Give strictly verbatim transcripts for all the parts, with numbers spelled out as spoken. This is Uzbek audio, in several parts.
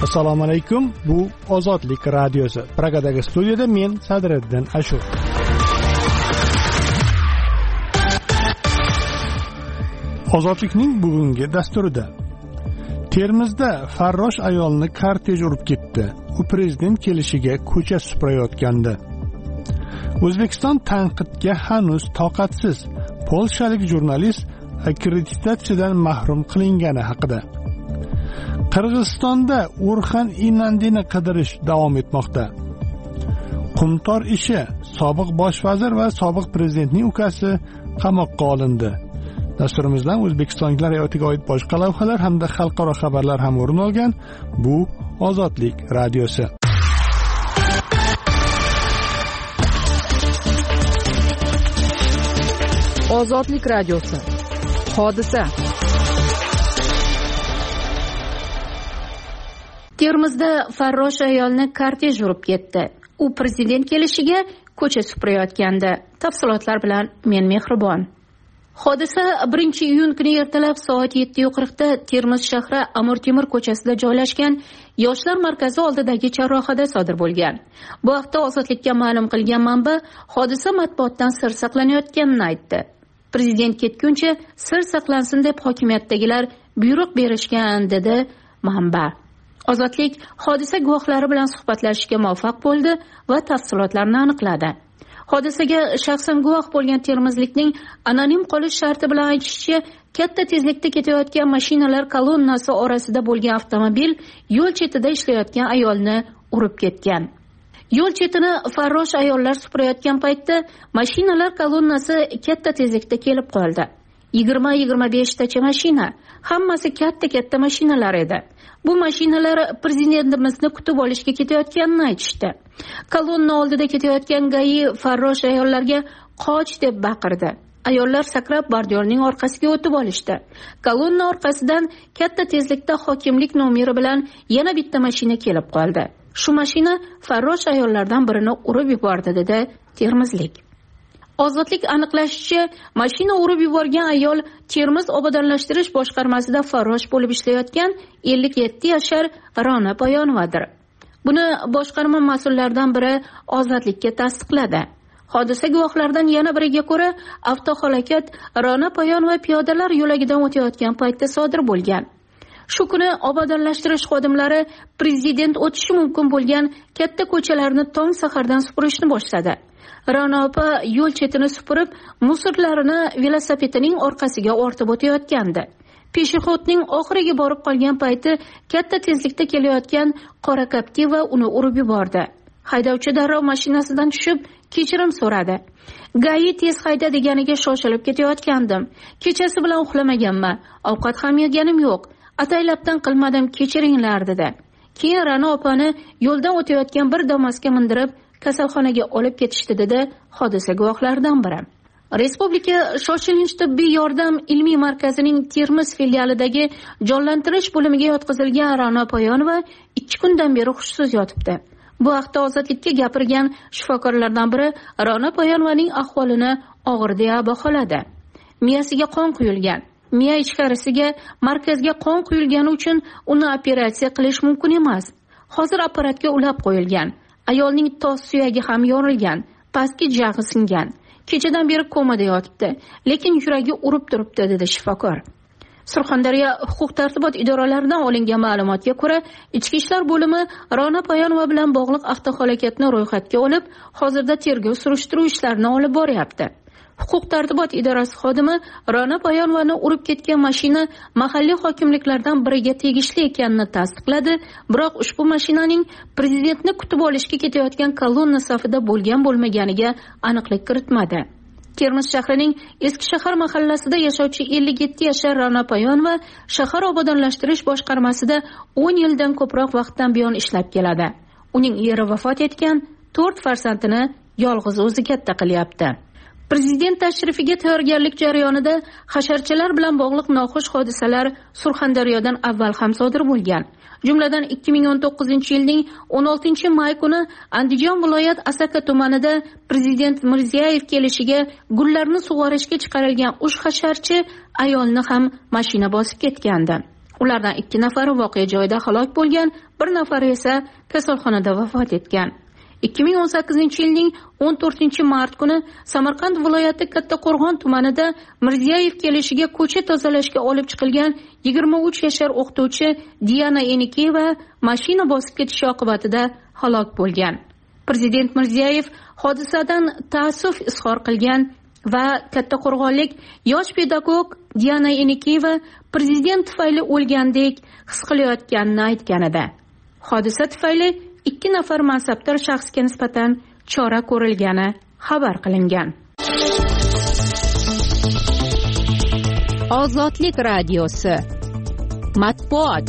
Assalomu alaykum. Bu Ozodlik radiosi. Pragadagi studiyada men Sadriddin Ashur. Ozodlikning bugungi dasturida Termizda farrosh ayolni kortej urib ketdi. U prezident kelishiga ko'cha supurayotgandi. O'zbekiston tanqidga hanuz toqatsiz. Polshalik jurnalist akkreditatsiyadan mahrum qilingani haqida. Qirg'izistonda Urxan Inandini qidirish davom etmoqda. Qumtor ishi, sobiq bosh vazir va sobiq prezidentning ukasi qamoqqa olindi. Dasturimizdan O'zbekistonliklar hayotiga oid boshqa lavhalar hamda xalqaro xabarlar ham o'rin olgan. Bu Ozodlik radiosi. Ozodlik radiosi. Hodisa. Termizda farrosh ayolni kortej urib ketdi. U prezident kelishiga ko'cha supurayotgandi. Tafsilotlar bilan men Mehribon. Hodisa birinchi iyun kuni ertalab soat yetti qirqda Termiz shahri Amir Temur ko'chasida joylashgan yoshlar markazi oldidagi charrohada sodir bo'lgan. Bu haqda Ozodlikka ma'lum qilgan manba hodisa matbuotdan sir saqlanayotganini aytdi. Prezident ketguncha sir saqlansin deb hokimiyatdagilar buyruq berishgan, dedi manba. Ozodlik hodisa guvohlari bilan suhbatlashishga muvaffaq bo'ldi va tafsilotlarni aniqladi. Hodisaga shaxsan guvoh bo'lgan termizlikning anonim qolish sharti bilan aytishicha, katta tezlikda ketayotgan mashinalar kolonnasi orasida bo'lgan avtomobil yo'l chetida ishlayotgan ayolni urib ketgan. Yo'l chetini farrosh ayollar supurayotgan paytda mashinalar kolonnasi katta tezlikda kelib qoldi. yigirma yigirma besh tacha mashina, hammasi katta-katta mashinalar edi. Bu mashinalar prezidentimizni kutib olishga ketayotganini aytishdi. Kolonna oldida ketayotgan GAI farrosh ayollarga qoch deb baqirdi. Ayollar sakrab bordyorning orqasiga o'tib olishdi. Kolonna orqasidan katta tezlikda hokimlik nomeri bilan yana bitta mashina kelib qoldi. Shu mashina farrosh ayollardan birini urib yubordi, dedi termizlik. Ozodlik aniqlashicha, mashina urib yuborgan ayol Termiz obodonlashtirish boshqarmasida farrosh bo'lib ishlayotgan ellik yetti yashar Ra'no Poyonovadir. Buni boshqarma mas'ullaridan biri Ozodlikka tasdiqladi. Hodisa guvohlaridan yana biriga ko'ra, avtohalokat Ra'no Poyonova piyodalar yo'lagidan o'tayotgan paytda sodir bo'lgan. Shu kuni obodonlashtirish xodimlari prezident o'tishi mumkin bo'lgan katta ko'chalarni tong sahardan supurishni boshladi. Ra'no opa yo'l chetini supurib, musorlarini velosipedining orqasiga ortib o'tayotgandi. Peshixodning oxiriga borib qolgan payti katta tezlikda kelayotgan qora Captiva uni urib yubordi. Haydovchi darrov mashinasidan tushib, kechirim so'radi. GAI tez hayda deganiga shoshilib ketayotgandim. Kechasi bilan uxlamaganman, ovqat ham yeganim yo'q. Ataylabdan qilmadim, kechiringlar, dedi. Keyin Ra'no opani yo'ldan o'tayotgan bir Damas'ga mindirib kasalxonaga olib ketishdi, dedi hodisa guvohlaridan biri. Respublika shoshilinch tibbiy yordam ilmiy markazining Termiz filialidagi jonlantirish bo'limiga yotqizilgan Ra'no Poyonova ikki kundan beri hushsiz yotibdi. Bu haqda Ozodlikka gapirgan shifokorlardan biri Ra'no Poyonovaning ahvolini og'ir deya baholadi. Miyasiga qon quyilgan. Miya ichkarisiga markazga qon quyilgani uchun uni operatsiya qilish mumkin emas. Hozir apparatga ulab qo'yilgan. Ayolning tos suyagi ham yorilgan, pastki jag'i singan. Kechadan beri komada yotibdi, lekin yuragi urib turibdi, dedi shifokor. Surxondaryo huquq-tartibot idoralaridan olingan ma'lumotga ko'ra, Ichki ishlar bo'limi Ra'no Poyonova bilan bog'liq avtohalokatni ro'yxatga olib, hozirda tergov surishtiruv ishlarini olib boryapti. Huquq-tartibot idorasi xodimi Ra'no Poyonovani urib ketgan mashina mahalliy hokimliklardan biriga tegishli ekanini tasdiqladi, biroq ushbu mashinaning prezidentni kutib olishga ketayotgan kolonna safida bo'lgan bo'lmaganiga aniqlik kiritmadi. Termiz shahrining Eski shahar mahallasida yashovchi ellik yetti yashar Ra'no Poyonova shahar obodonlashtirish boshqarmasida o'n yildan ko'proq vaqtdan buyon ishlab keladi. Uning eri vafot etgan, to'rt farzandini yolg'iz o'zi katta qilyapti. Prezident tashrifiga tayyorgarlik jarayonida hasharchalar bilan bog'liq noxush hodisalar Surxondaryodan avval ham sodir bo'lgan. Jumladan ikki ming o'n to'qqizinchi yilning o'n oltinchi may kuni Andijon viloyat Asaka tumanida prezident Mirziyoyev kelishiga gullarni sug'orishga chiqarilgan uch hasharchi ayolni ham mashina bosib ketgandi. Ulardan ikki nafari voqea joyida halok bo'lgan, bir nafari esa kasalxonada vafot etgan. ikki ming o'n sakkizinchi yilning o'n to'rtinchi mart kuni Samarqand viloyati Kattaqo'rg'on tumanida Mirziyoyev kelishiga ko'cha tozalashga olib chiqilgan yigirma uch yashar o'qituvchi Diana Enikeva mashina bosib ketishi oqibatida halok bo'lgan. Prezident Mirziyoyev hodisadan ta'assuf izhor qilgan va Kattaqo'rg'onlik yosh pedagog Diana Enikeva prezident tufayli o'lgandek his qilayotganini aytgan edi. Hodisa tufayli ikki nafar mansabdor shaxsga nisbatan chora ko'rilgani xabar qilingan. Ozodlik radiosi matbuot.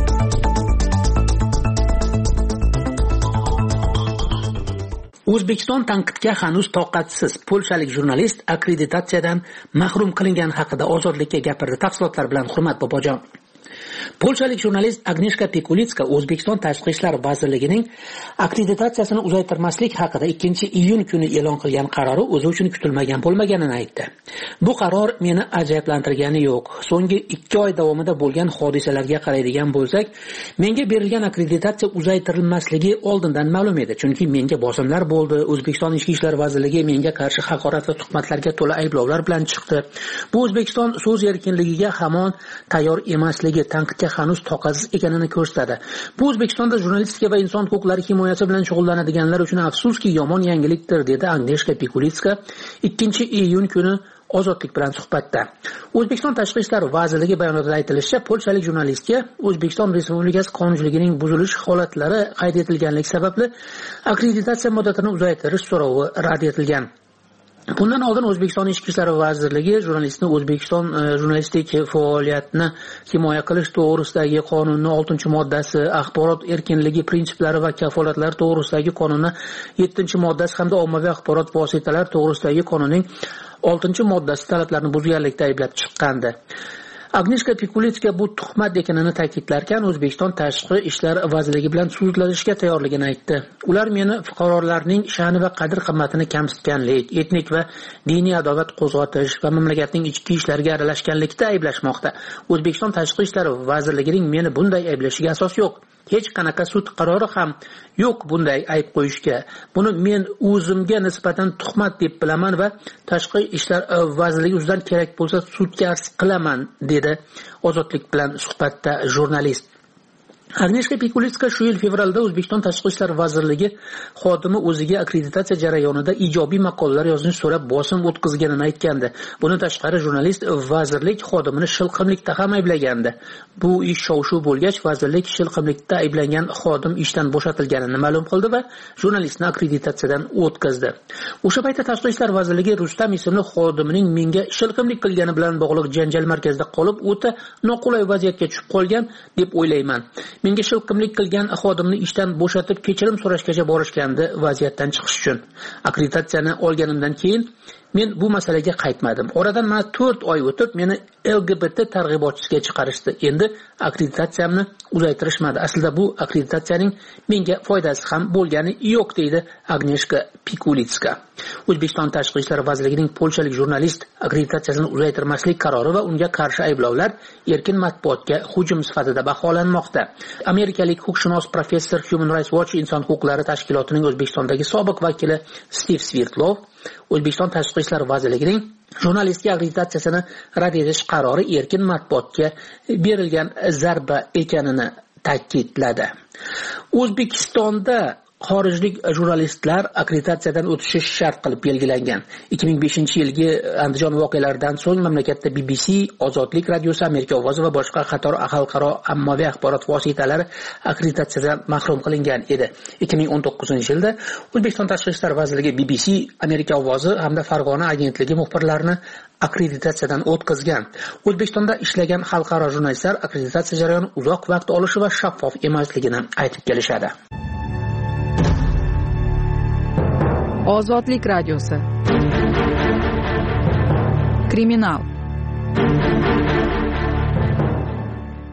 O'zbekiston tanqidga hanuz toqatsiz. Polshalik jurnalist akkreditatsiyadan mahrum qilingani haqida Ozodlikka gapirdi. Tafsilotlar bilan Hurmat Bobojon. Polshalik jurnalist Agnieszka Pikulitska O'zbekiston Tashqi ishlar vazirligining akkreditatsiyasini uzaytirmaslik haqida ikkinchi iyun kuni e'lon qilgan qarori o'zi uchun kutilmagan bo'lmaganini aytdi. Bu qaror meni ajablantirgani yo'q. So'nggi ikki oy davomida bo'lgan hodisalarga qaraydigan bo'lsak, menga berilgan akkreditatsiya uzaytirilmasligi oldindan ma'lum edi, chunki menga bosimlar bo'ldi. O'zbekiston Ichki ishlar vazirligi menga qarshi haqorat va tuhmatlarga to'la ayblovlar bilan chiqdi. Bu O'zbekiston so'z erkinligiga hamon tayyor emasligi, tanqidga hanuz toqatsiz ekanini ko'rsatadi. Bu O'zbekistonda jurnalistika va inson huquqlari himoyasi bilan shug'ullanadiganlar uchun afsuski yomon yangilikdir, dedi Agnieszka Pikulitska ikkinchi iyun kuni Ozodlik bilan suhbatda. O'zbekiston Tashqi ishlar vazirligi bayonotida aytilishicha, polshalik jurnalistga O'zbekiston Respublikasi qonunchiligining buzilish holatlari qayd etilganligi sababli akkreditatsiya muddatini uzaytirish so'rovi rad etilgan. Bundan oldin O'zbekiston Ichki ishlar vazirligi jurnalistni O'zbekiston e, jurnalistik faoliyatini himoya qilish to'g'risidagi qonunning oltinchi moddasi, axborot erkinligi prinsiplari va kafolatlari to'g'risidagi qonunning yettinchi moddasi hamda ommaviy axborot vositalari to'g'risidagi qonunning oltinchi moddasi talablarini buzganlikda ayblab chiqqandi. Agnieszka Pikulitska bu tuhmat ekanini ta'kidlarkan, O'zbekiston Tashqi ishlar vazirligi bilan sudlashishga tayyorligini aytdi. Ular meni fuqarolarning sha'ni va qadr-qimmatini kamsitganlik, etnik va diniy adovat qo'zg'atish va mamlakatning ichki ishlariga aralashganlikda ayblashmoqda. O'zbekiston Tashqi ishlar vazirligining meni bunday ayblashiga asos yo'q. Hech qanaqa sud qarori ham yo'q bunday ayb qo'yishga. Buni men o'zimga nisbatan tuhmat deb bilaman va Tashqi ishlar vazirligi ustidan kerak bo'lsa sudga arz qilaman, dedi Ozodlik bilan suhbatda jurnalist. Agnieszka Pikulitska shu yil fevralda O'zbekiston Tashqi ishlar vazirligi xodimi o'ziga akkreditatsiya jarayonida ijobiy maqolalar yozishni so'rab bosim o'tkazganini aytgandi. Bundan tashqari jurnalist vazirlik xodimini shilqimlikda ham ayblagandi. Bu ish shov-shuv bo'lgach, vazirlik shilqimlikda ayblangan xodim ishdan bo'shatilganini ma'lum qildi va jurnalistni akkreditatsiyadan o'tkazdi. O'sha paytda Tashqi ishlar vazirligi Rustam ismli xodimining menga shilqimlik qilgani bilan bog'liq janjal markazida qolib, o'ta noqulay vaziyatga tushib qolgan deb o'ylayman. Menga shilqimlik qilgan xodimni ishdan bo'shatib kechirim so'rashgacha borishgandi vaziyatdan chiqish uchun. Akkreditatsiyani olganimdan keyin men bu masalaga qaytmadim. Oradan mana to'rt oy o'tib meni L G B T targ'ibotchisiga chiqarishdi. Endi akkreditatsiyamni uzaytirishmadi. Aslida bu akkreditatsiyaning menga foydasi ham bo'lgani yo'q, deydi Agnieszka Pikulitska. O'zbekiston Tashqi ishlar vazirligining polshalik jurnalist akkreditatsiyasini uzaytirmaslik qarori va unga qarshi ayblovlar erkin matbuotga hujum sifatida baholanmoqda. Amerikalik huquqshunos professor Human Rights Watch inson huquqlari tashkilotining O'zbekistondagi sobiq vakili Steve Svirtlov O'zbekiston Tashqi ishlar vazirligining jurnalistga akkreditatsiyasini rad etish qarori erkin matbuotga berilgan zarba ekanini ta'kidladi. O'zbekistonda xorijlik jurnalistlar akkreditatsiyadan o'tishi shart qilib belgilangan. ikki ming beshinchi yilgi Andijon voqealaridan so'ng mamlakatda B B C, Ozodlik radiosi, Amerika ovozi va boshqa qator xalqaro ommaviy axborot vositalari akkreditatsiyadan mahrum qilingan edi. ikki ming o'n to'qqizinchi yilda O'zbekiston Tashqi ishlar vazirligi B B C, Amerika ovozi hamda Farg'ona agentligi muxbirlarini akkreditatsiyadan o'tkazgan. O'zbekistonda ishlagan xalqaro jurnalistlar akkreditatsiya jarayoni uzoq vaqt olishi va shaffof emasligini aytib kelishadi. Ozodlik radiosi. Kriminal.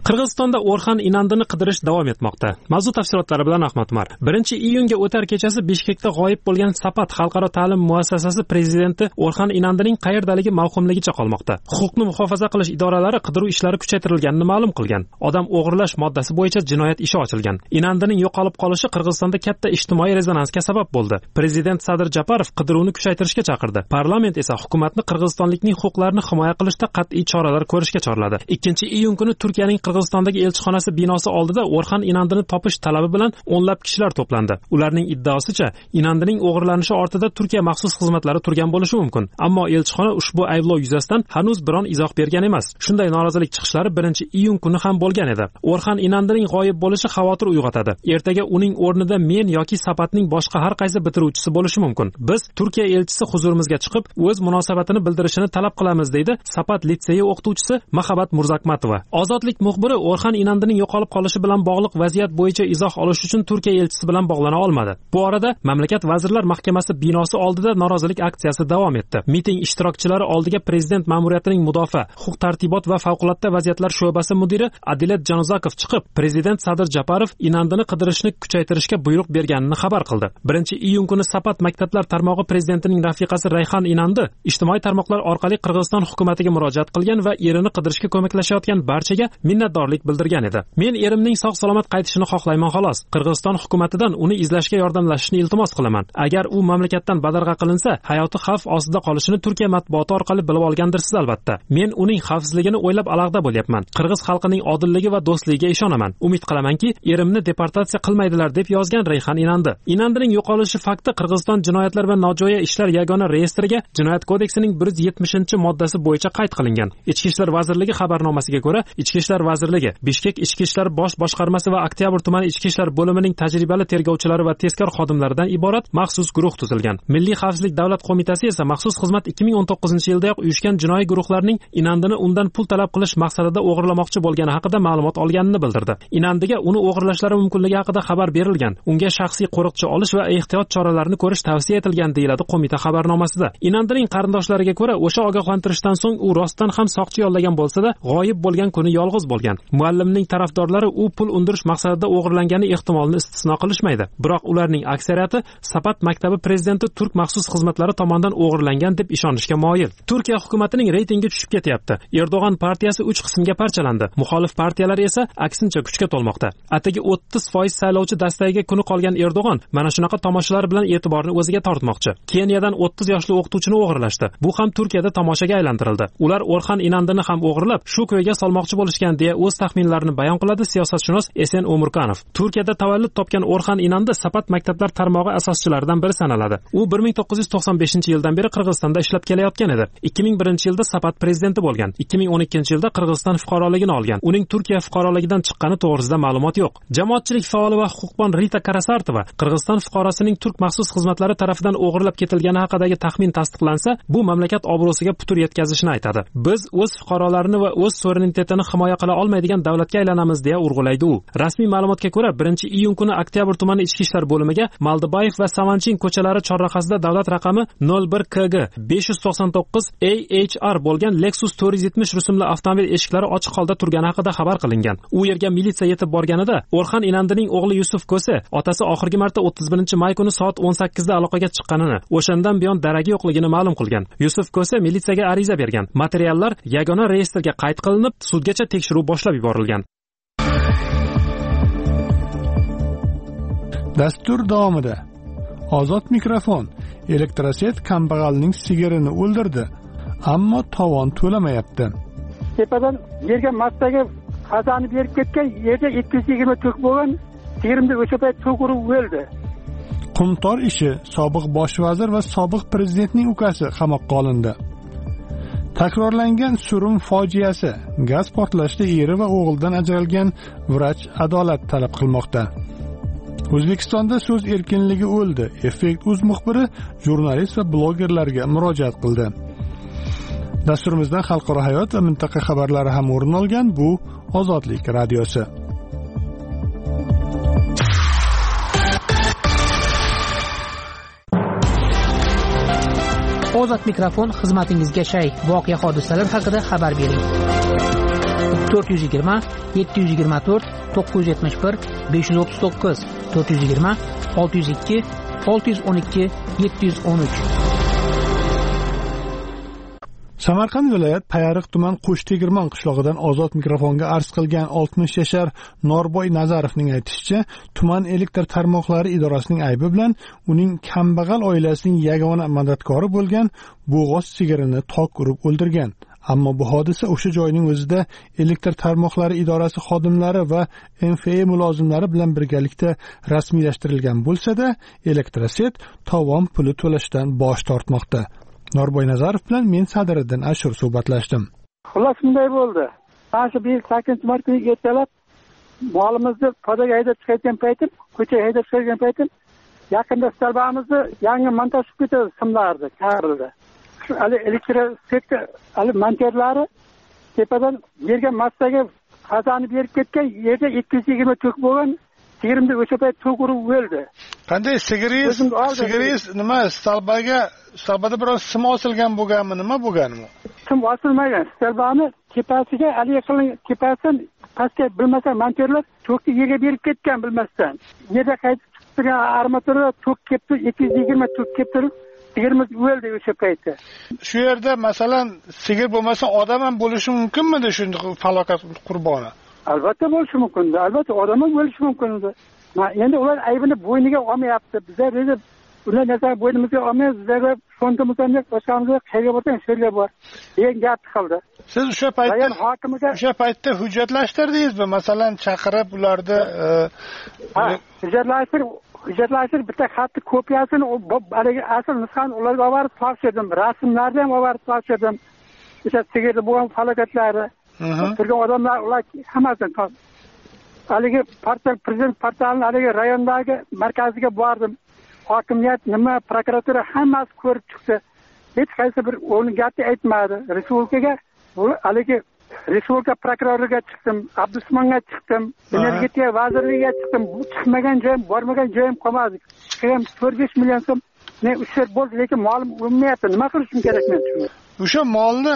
Qirg'izistonda O'rxan Inandini qidirish davom etmoqda. Mavzu tafsilotlari bilan Ahmad Umar. birinchi iyunga o'tar kechasi Bishkekda g'oyib bo'lgan Sapat xalqaro ta'lim muassasasi prezidenti O'rxan Inandining qayerdaligi mavhumligicha qolmoqda. Huquqni muhofaza qilish idoralari qidiruv ishlari kuchaytirilganini ma'lum qilgan. Odam o'g'irlash moddasi bo'yicha jinoyat ishi ochilgan. Inandining yo'qolib qolishi Qirg'izistonda katta ijtimoiy rezonansga sabab bo'ldi. Prezident Sadir Japarov qidiruvni kuchaytirishga chaqirdi. Parlament esa hukumatni qirg'izistonlikning huquqlarini himoya qilishda qat'iy choralar ko'rishga chorladi. ikkinchi iyun kuni Turkiyaning Qirg'izistondagi elchixonasi binosi oldida O'rxan Inandini topish talabi bilan o'nlab kishilar to'plandi. Ularning iddaosicha, Inandining o'g'irlanishi ortida Turkiya maxsus xizmatlari turgan bo'lishi mumkin. Ammo elchixona ushbu ayblov yuzasidan hanuz biron izoh bergan emas. Shunday norozilik chiqishlari birinchi iyun kuni ham bo'lgan edi. O'rxan Inandining g'oyib bo'lishi xavotir uyg'otadi. Ertaga uning o'rnida men yoki Sapatning boshqa har qaysi bitiruvchisi bo'lishi mumkin. Biz Turkiya elchisi huzurimizga chiqib, o'z munosabatini bildirishini talab qilamiz, deydi Sapat litseyi o'qituvchisi Mahabat Murzakmatova. Ozodlik muxbiri O'rxan Inandining yo'qolib qolishi bilan bog'liq vaziyat bo'yicha izoh olish uchun Turkiya elchisi bilan bog'lana olmadi. Bu orada mamlakat vazirlar mahkamasi binosi oldida norozilik aksiyasi davom etdi. Miting ishtirokchilari oldiga prezident ma'muriyatining mudofaa, huquq-tartibot va favqulodda vaziyatlar sho'basi mudiri Adilat Januzakov chiqib, prezident Sadir Japarov Inandini qidirishni kuchaytirishga buyruq berganini xabar qildi. birinchi iyun kuni Sapat maktablar tarmog'i prezidentining rafiqasi Rayhan Inandi ijtimoiy tarmoqlar orqali Qirg'iziston hukumatiga murojaat qilgan va erini qidirishga ko'maklashayotgan barchaga minnatdorlik bildirgan edi. Men erimning sog'-salomat qaytishini xohlayman xolos. Qirg'iziston hukumatidan uni izlashga yordamlashishni iltimos qilaman. Agar u mamlakatdan badarg'a qilinsa, hayoti xavf ostida qolishini Turkiya matbuoti orqali bilib olgandirsiz albatta. Men uning xavfsizligini o'ylab alohida bo'lyapman. Qirg'iz xalqining odilligi va do'stligiga ishonaman. Umid qilamanki, erimni deportatsiya qilmaydilar, deb yozgan Rayhan Inandi. Inandining yo'qolishi fakti Qirg'iziston jinoyatlar va nojo'ya ishlar yagona reyestriga Jinoyat kodeksining bir yuz yetmishinchi moddasi bo'yicha qayd qilingan. Ichki ishlar vazirligi xabarnomasiga ko'ra, Ichki ishlar vazirligi, Bishkek ichki ishlar bosh boshqarmasi va Oktyabr tumani ichki ishlar bo'limining tajribali tergovchilari va tezkor xodimlaridan iborat maxsus guruh tuzilgan. Milliy xavfsizlik davlat qo'mitasi esa maxsus xizmat ikki ming o'n to'qqizinchi yildayoq uyushgan jinoiy guruhlarning Inandini undan pul talab qilish maqsadida o'g'irlamoqchi bo'lgani haqida ma'lumot olganini bildirdi. Inandiga uni o'g'irlashlari mumkinligi haqida xabar berilgan. Unga shaxsiy qo'riqchi olish va ehtiyot choralarini ko'rish tavsiya etilgan, deyiladi qo'mita xabarnomasida. Inandining qarindoshlariga ko'ra, o'sha ogohlantirishdan so'ng u rostdan ham soqchi yollagan bo'lsa-da, g'oyib bo'lgan kuni yolg'iz bo'lgan. Muallimning tarafdorlari u pul undirish maqsadida o'g'irlangani ehtimolini istisno qilishmaydi. Biroq ularning aksariyati Sapat maktabi prezidenti Turk maxsus xizmatlari tomonidan o'g'irlangan deb ishonishga moyil. Turkiya hukumatining reytingi tushib ketyapti. Erdo'g'an partiyasi uch qismga parchalandi. Muxolif partiyalar esa aksincha kuchga to'lmoqda. Atigi o'ttiz foiz saylovchi dastagiga kuni qolgan Erdo'g'an mana shunaqa tomoshalar bilan e'tiborni o'ziga tortmoqchi. Keniyadan o'ttiz yoshli o'qituvchini o'g'irlashdi. Bu ham Turkiyada tomoshaga aylantirildi. Ular O'rxan Inandini ham o'g'irlab, shu ko'yga solmoqchi bo'lishgan, deya o'z taxminlarini bayon qiladi siyosatshunos Esen Omurkanov. Turkiyada tavallud topgan O'rxan Inandi Sapat maktablar tarmog'i asoschilaridan biri sanaladi. U bir ming to'qqiz yuz to'qson beshinchi yildan beri Qirg'izistonda ishlab kelayotgan edi. ikki ming birinchi yilda Sapat prezidenti bo'lgan. ikki ming o'n ikkinchi yilda Qirg'iziston fuqaroligini olgan. Uning Turkiya fuqaroligidan chiqqani to'g'risida ma'lumot yo'q. Jamoatchilik faoli va huquqbon Rita Karasartova Qirg'iziston fuqarosining Turk maxsus xizmatlari tarafidan o'g'irlab ketilgani haqidagi taxmin tasdiqlansa, bu mamlakat obro'siga putur yetkazishini aytadi. Biz o'z fuqarolarini va o'z suverenitetini himoya qila olmaydigan davlatga aylanamiz, deya urg'ulaydi u. Rasmiy ma'lumotga ko'ra, birinchi iyun kuni Oktyabr tumani ichki ishlar bo'limiga Maldibayev va Savanchin ko'chalari chorrahasida davlat raqami nol bir K G besh yuz to'qson to'qqiz A H R bo'lgan Lexus to'rt yuz yetmish rusumli avtomobil eshiklari ochiq holda turgani haqida xabar qilingan. U yerga militsiya yetib borganida O'rxan Inandining o'g'li Yusuf Ko'se otasi oxirgi marta o'ttiz birinchi may kuni soat o'n sakkizda aloqaga chiqqanini, o'shandan buyon daragi yo'qligini ma'lum qilgan. Yusuf Ko'se militsiyaga ariza bergan. Materiallar yagona reyestrga qayd qilinib, sudgacha tekshiruv boshlab yuborilgan. Dastur davomida Ozod mikrofon elektroset kambag'alning sigirini o'ldirdi, ammo tovon to'lamayapti. Tepadan yerga massaga xazani berib ketgan, yerda ikki yuz yigirma tok bo'lgan, sigirimni o'sha payt tok urib o'ldi. Qumtor ishi sobiq bosh vazir va sobiq prezidentning ukasi qamoqqa olindi. Takrorlangan Surum fojiasi, gaz portlashida eri va o'g'ildan ajralgan vrach adolat talab qilmoqda. O'zbekistonda so'z erkinligi o'ldi. Effekt.uz muxbiri jurnalist va blogerlarga murojaat qildi. Dasturimizdan xalqaro hayot va mintaqa xabarlari ham o'rin olgan. Bu Ozodlik radiosi. Ozod mikrofon xizmatingizga shay. Voqea hodisalar haqida xabar bering. to'rt yuz yigirma yetti yuz yigirma to'rt to'qqiz yuz yetmish bir besh yuz o'ttiz to'qqiz to'rt yuz yigirma olti yuz ikki olti yuz o'n ikki yetti yuz o'n uch. Samarqand viloyat Payariq tuman Qo'shtegirmon qishlog'idan ozod mikrofonga arz qilgan oltmish yashar Norboy Nazarovning aytishicha, tuman elektr tarmoqlari idorasining aybi bilan uning kambag'al oilasining yagona madadkori bo'lgan bo'g'oz sigirini tok urib o'ldirgan. Ammo bu hodisa o'sha joyning o'zida elektr tarmoqlari idorasi xodimlari va M F E mulozimlari bilan birgalikda rasmiylashtirilgan bo'lsa-da, Elektroset tovon puli to'lashdan bosh tortmoqda. Norboy Nazarov bilan men Sadiriddin Ashur suhbatlashdim. Xullas bunday bo'ldi. Mana shu yil sakkizinchi mart kuni ertalab molimizni podaga haydab chiqayotgan paytim, ko'chaga haydab chiqayotgan paytim, yaqinda stolbamizni yangi montaj qilib ketdi, simlardi, karildi. Ali elektrosetga ali monterlari tepadan yerga massaga qazani berib ketgan, yerda ikki yuz yigirma to'k bo'lgan, sigirimni o'sha payt to'k urib o'ldi. Qanday sigiringiz? Sigiringiz nima? Stolbaga, stolbada biroz sim osilgan bo'lganmi, nima bo'lganmi? Sim osilmagan. Stolbani tepasiga ali yaqin tepasidan pastga bilmasa monterlar tokni yerga berib ketgan bilmasdan. Yerda qaytib chiqgan armatura tok ketdi, ikki yuz yigirma tok ketdi. Sigirimiz o'ldi o'sha paytda. Shu yerda masalan sigir bo'lmasa odam ham bo'lishi mumkinmidi shunday falokat qurboni? Albatta bo'lishi mumkin. Albatta odam ham bo'lishi mumkin. Endi ular aybini bo'yniga olmayapti. Bizlar edi ular nazar bo'ynimizga olmaymiz. Bizlarga fondimizdan boshqamizga qayerga borsang sherga bor. degan gap qildi. Siz o'sha paytda hokimiga o'sha paytda hujjatlashtirdingizmi? Masalan chaqirib ularni hujjatlashtirib hujjatlashtirib bitta xatni kopiyasini haligi asl nusxani ularga olib borib topshirdim. Rasmlarni ham olib borib topshirdim. O'sha sigirda bo'lgan falokatlari, turgan odamlar ular hammasini topshirdim. Haligi portal prezident portalining haligi rayondagi markaziga bordim. Hokimiyat nima, prokuratura hammasi ko'rib chiqdi. Hech qaysi bir o'rin gapni aytmadi. Respublikaga haligi Respublika prokuroriga chiqdim, Abdusmonga chiqdim, energetika vazirligiga chiqdim. Bu chiqmagan joyim, bormagan joyim qolmadi. Chiqim to'rt besh million so'm ne ushlar bo'ldi, lekin molim o'lmayapti. Nima qilishim kerak men shuni? O'sha molni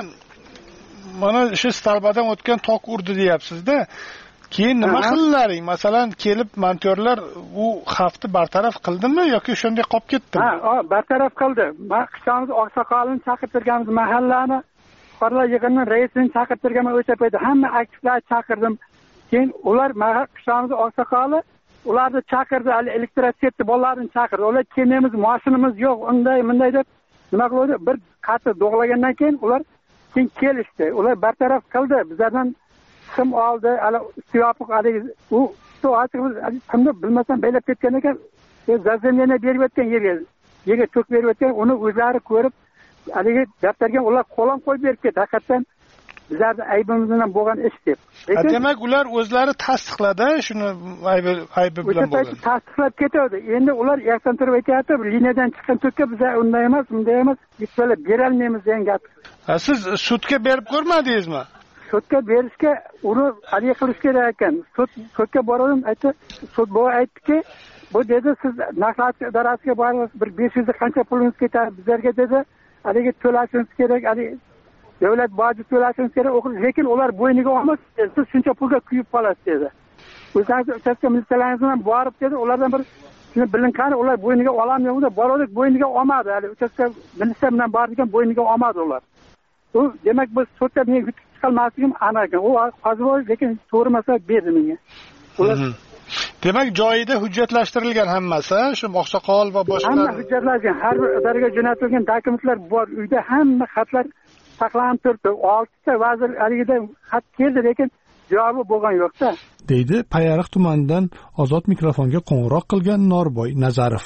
mana shu stolbadan o'tgan tok urdi deyapsiz-da. Keyin nima qildilaring? Masalan, kelib montorlar u xavfni bartaraf qildimi yoki shunday qolib ketdimi? Ha, bartaraf qildi. Men qishamiz oqsoqolini chaqirtirganmiz, mahallani Qorlar yig'inining raisini chaqirtirganman o'sha paytda. Hamma aktivlarni chaqirdim. Keyin ular qishamiz oqsoqoli ularni chaqirdi, hali elektrosetni bolalarni chaqirdi. Ular kelmaymiz, mashinamiz yo'q, unday, bunday deb nima qildi? Bir qattiq do'g'lagandan keyin ular keyin kelishdi. Ular bartaraf qildi. Bizlardan sim oldi, hali siyopiq hali u ochiq kimni bilmasam baylab ketgan ekan, zazemlana berib o'tgan yerga, yerga to'k berib o'tgan, uni o'zlari ko'rib haligi daftarga ular qo'lon qo'yib berib ketdi. Haqiqatan bizlarning aybimiz bilan bo'lgan ish deb. Lekin demak ular o'zlari tasdiqladi shuni aybi aybi bilan bo'lgan. Tasdiqlab ketadi. Endi ular yaktan turib aytayapti, liniyadan chiqqan to'kka biz unday emas, bunday emas, hech qanday bera olmaymiz degan gap. Siz sudga berib ko'rmadingizmi? Sudga berishga uni haliga qilish kerak ekan. Sud sudga bordim, aytdi, sud bo'y aytdiki, bu dedi siz naxlat idorasiga borasiz, bir besh yuz qancha pulingiz ketadi bizlarga dedi. Haligi to'lashingiz kerak, haligi davlat boji to'lashingiz kerak, lekin ular bo'yniga olmas, siz shuncha pulga kuyib qolasiz dedi. O'zingiz uchastka militsiyalaringiz bilan borib dedi, ulardan bir shuni bilinqani ular bo'yniga ololmaydi deb bordik, bo'yniga olmadi. Hali uchastka militsiya bilan borgan bo'yniga olmadi ular. U demak biz sudda men yutib chiqolmasligim aniq ekan. U hozir lekin to'g'ri masala berdi menga. Ular demak joyida hujjatlashtirilgan hammasi, shu oqsoqol va boshqa hamma hujjatlangan, har bir idoraga jo'natilgan dokumentlar bor. Uyda hamma xatlar saqlanib turibdi. oltita vazir aligida xat keldi, lekin javobi bo'lgan yo'q-da. deydi Payariq tumanidan ozod mikrofonga qo'ng'iroq qilgan Norboy Nazarov.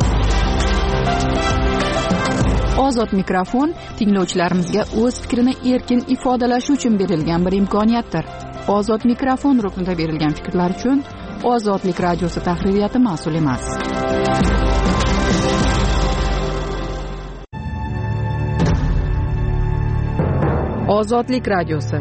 Ozod mikrofon tinglovchilarimizga o'z fikrini erkin ifodalashi uchun berilgan bir imkoniyatdir. Ozod mikrofon ruknida berilgan fikrlar uchun Ozodlik radiosi tahririyati mas'ul emas. Ozodlik radiosi.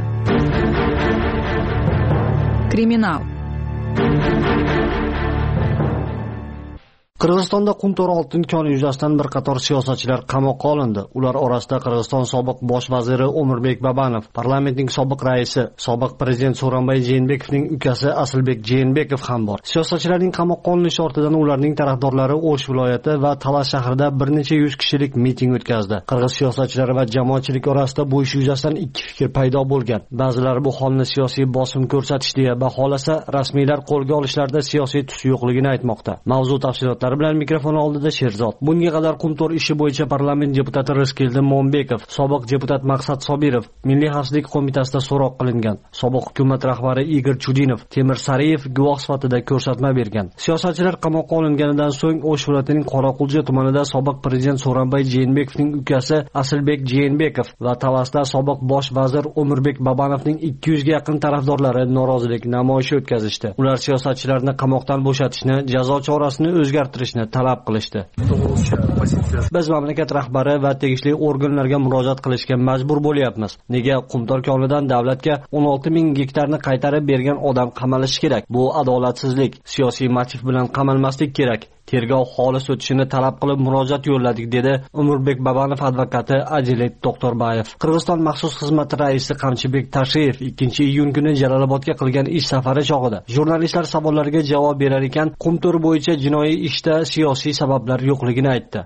Kriminal. Qirg'izistonda qumtor oltin koni yuzasidan bir qator siyosatchilar qamoqqa olindi. Ular orasida Qirg'iziston sobiq bosh vaziri O'mirbek Babanov, parlamentning sobiq raisi, sobiq prezident Sooronbay Jeenbekovning ukasi Asilbek Jeenbekov ham bor. Siyosatchilarning qamoqqa olinishi ortidan ularning tarafdorlari O'sh viloyati va Talas shahrida bir necha yuz kishilik miting o'tkazdi. Qirg'iz siyosatchilari va jamoatchilik orasida bu ish yuzasidan ikki fikr paydo bo'lgan. Ba'zilar bu holni siyosiy bosim ko'rsatish deya baholasa, rasmiylar qo'lga olishlarda siyosiy tus yo'qligini aytmoqda. Mavzu tafsilotlari bilan mikrofon oldida Sherzod. Bunga qadar qumtor ishi bo'yicha parlament deputati Rizkeldi Mo'mbekov, sobiq deputat Maqsad Sobirov Milliy xavfsizlik qo'mitasida so'roq qilingan. Sobiq hukumat rahbari Igor Chudinov, Temir Sariyev guvoh sifatida ko'rsatma bergan. Siyosatchilar qamoqqa olinganidan so'ng O'sh viloyatining Qoraqulja tumanida sobiq prezident Sooronbay Jeenbekovning ukasi Asilbek Jeenbekov va Talasda sobiq bosh vazir O'mirbek Babanovning ikki yuzga yaqin tarafdorlari norozilik namoyishi o'tkazishdi. Ular siyosatchilarni qamoqdan bo'shatishni, jazo chorasini o'zgartirishni talab qilishdi. Biz mamlakat rahbari va tegishli organlarga murojaat qilishga majbur bo'lyapmiz. Nega qumtor konidan davlatga o'n olti ming gektarni qaytarib bergan odam qamalishi kerak? Bu adolatsizlik. Siyosiy motiv bilan qamalmaslik kerak. Tergov xolis o'tishini talab qilib murojaat yo'lladik, dedi O'mirbek Babanov advokati Ajilet Doktorbayev. Qirg'iziston maxsus xizmati raisi Qamchibek Tasheyev ikkinchi iyun kuni Jalolobodga qilgan ish safari chog'ida jurnalistlar savollariga javob berar ekan, qumtor bo'yicha jinoiy ishda siyosiy sabablar yo'qligini aytdi.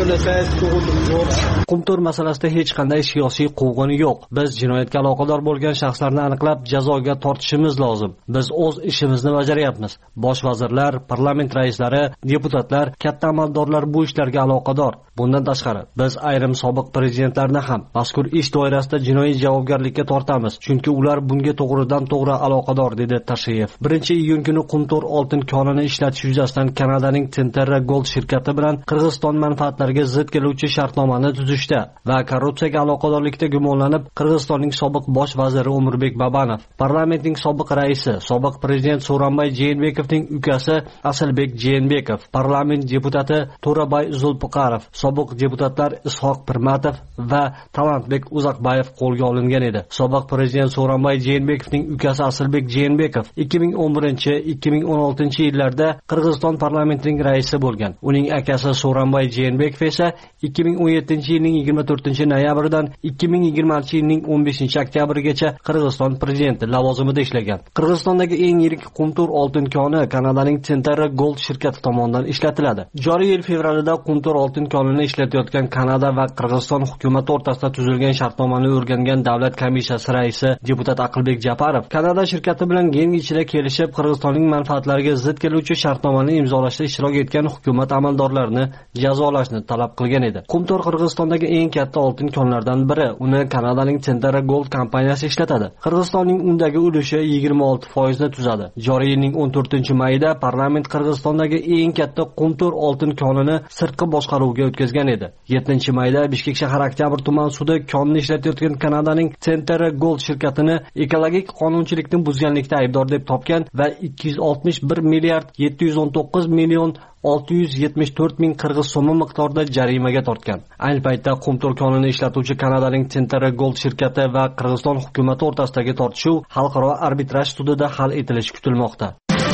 Qumtor masalasida hech qanday siyosiy quvg'in yo'q. Biz jinoyatga aloqador bo'lgan shaxslarni aniqlab jazoga tortishimiz lozim. Biz o'z ishimizni bajaryapmiz. Bosh vazirlar, parlament raislari, deputatlar, katta amaldorlar bu ishlarga aloqador. Bundan tashqari, biz ayrim sobiq prezidentlarni ham mazkur ish doirasida jinoiy javobgarlikka tortamiz, chunki ular bunga to'g'ridan to'g'ri aloqador, dedi Tasheyev. birinchi iyun kuni qumtor oltin konini ishlatish yuzasidan Kanadaning Centerra Gold shirkati bilan Qirg'iziston manfaatlariga zid keluvchi shartnomani tuzishda va korrupsiyaga aloqadorlikda gumonlanib Qirg'izistonning sobiq bosh vaziri O'mirbek Babanov, parlamentning sobiq raisi, sobiq prezident Sooronbay Jeenbekovning ukasi Asilbek Jeenbekov, parlament deputati To'rabay Zulpiqarov, sobiq deputatlar Ishoq Pirmatov va Talantbek Uzaqbayev qo'lga olingan edi. Sobiq prezident Sooronbay Jeenbekovning ukasi Asilbek Jeenbekov ikki ming o'n birinchi ikki ming o'n oltinchi yillarda Qirg'iziston parlamentining raisi bo'lgan. Uning akasi Sooronbay Jeenbekov esa ikki ming o'n yettinchi yilning yigirma to'rtinchi noyabridan ikki ming yigirmanchi yilning o'n beshinchi oktyabrigacha Qirg'iziston prezidenti lavozimida ishlagan. Qirg'izistondagi eng yirik qumtor oltin koni Kanadaning Centerra Gold shirkati tomonidan ishlatiladi. Joriy yil fevralida qumtor oltin konini ishlatayotgan Kanada va Qirg'iziston hukumati o'rtasida tuzilgan shartnomani o'rgangan davlat komissiyasi raisi deputat Aqilbek Japarov Kanada shirkati bilan yeng ichida kelishib Qirg'izistonning manfaatlariga zid keluvchi shartnomani imzolashda ishtirok etgan hukumat amaldorlarini jazolashni talab qilgan edi. Qumtor Qirg'izistondagi eng katta oltin konlardan biri. Uni Kanadaning Centerra Gold kompaniyasi ishlatadi. Qirg'izistonning undagi ulushi yigirma olti foiz ni tuzadi. Joriy yilning o'n to'rtinchi mayida parlament Qirg'izistondagi eng katta qumtor oltin konini sirtqi boshqaruvga o'tkazgan edi. yettinchi mayda Bishkek shahar Oktyabr tuman sudi konni ishlatayotgan Kanadaning Centerra Gold shirkatini ekologik qonunchilikni buzganlikda aybdor deb topgan va ikki yuz oltmish bir milliard yetti yuz o'n to'qqiz million olti yuz yetmish to'rt ming qirg'iz so'mi miqdorida jarimaga tortgan. Ayni paytda qumtor konini ishlatuvchi Kanadaning Centerra Gold shirkati va Qirg'iziston hukumati o'rtasidagi tortishuv xalqaro arbitraj sudida hal etilishi kutilmoqda.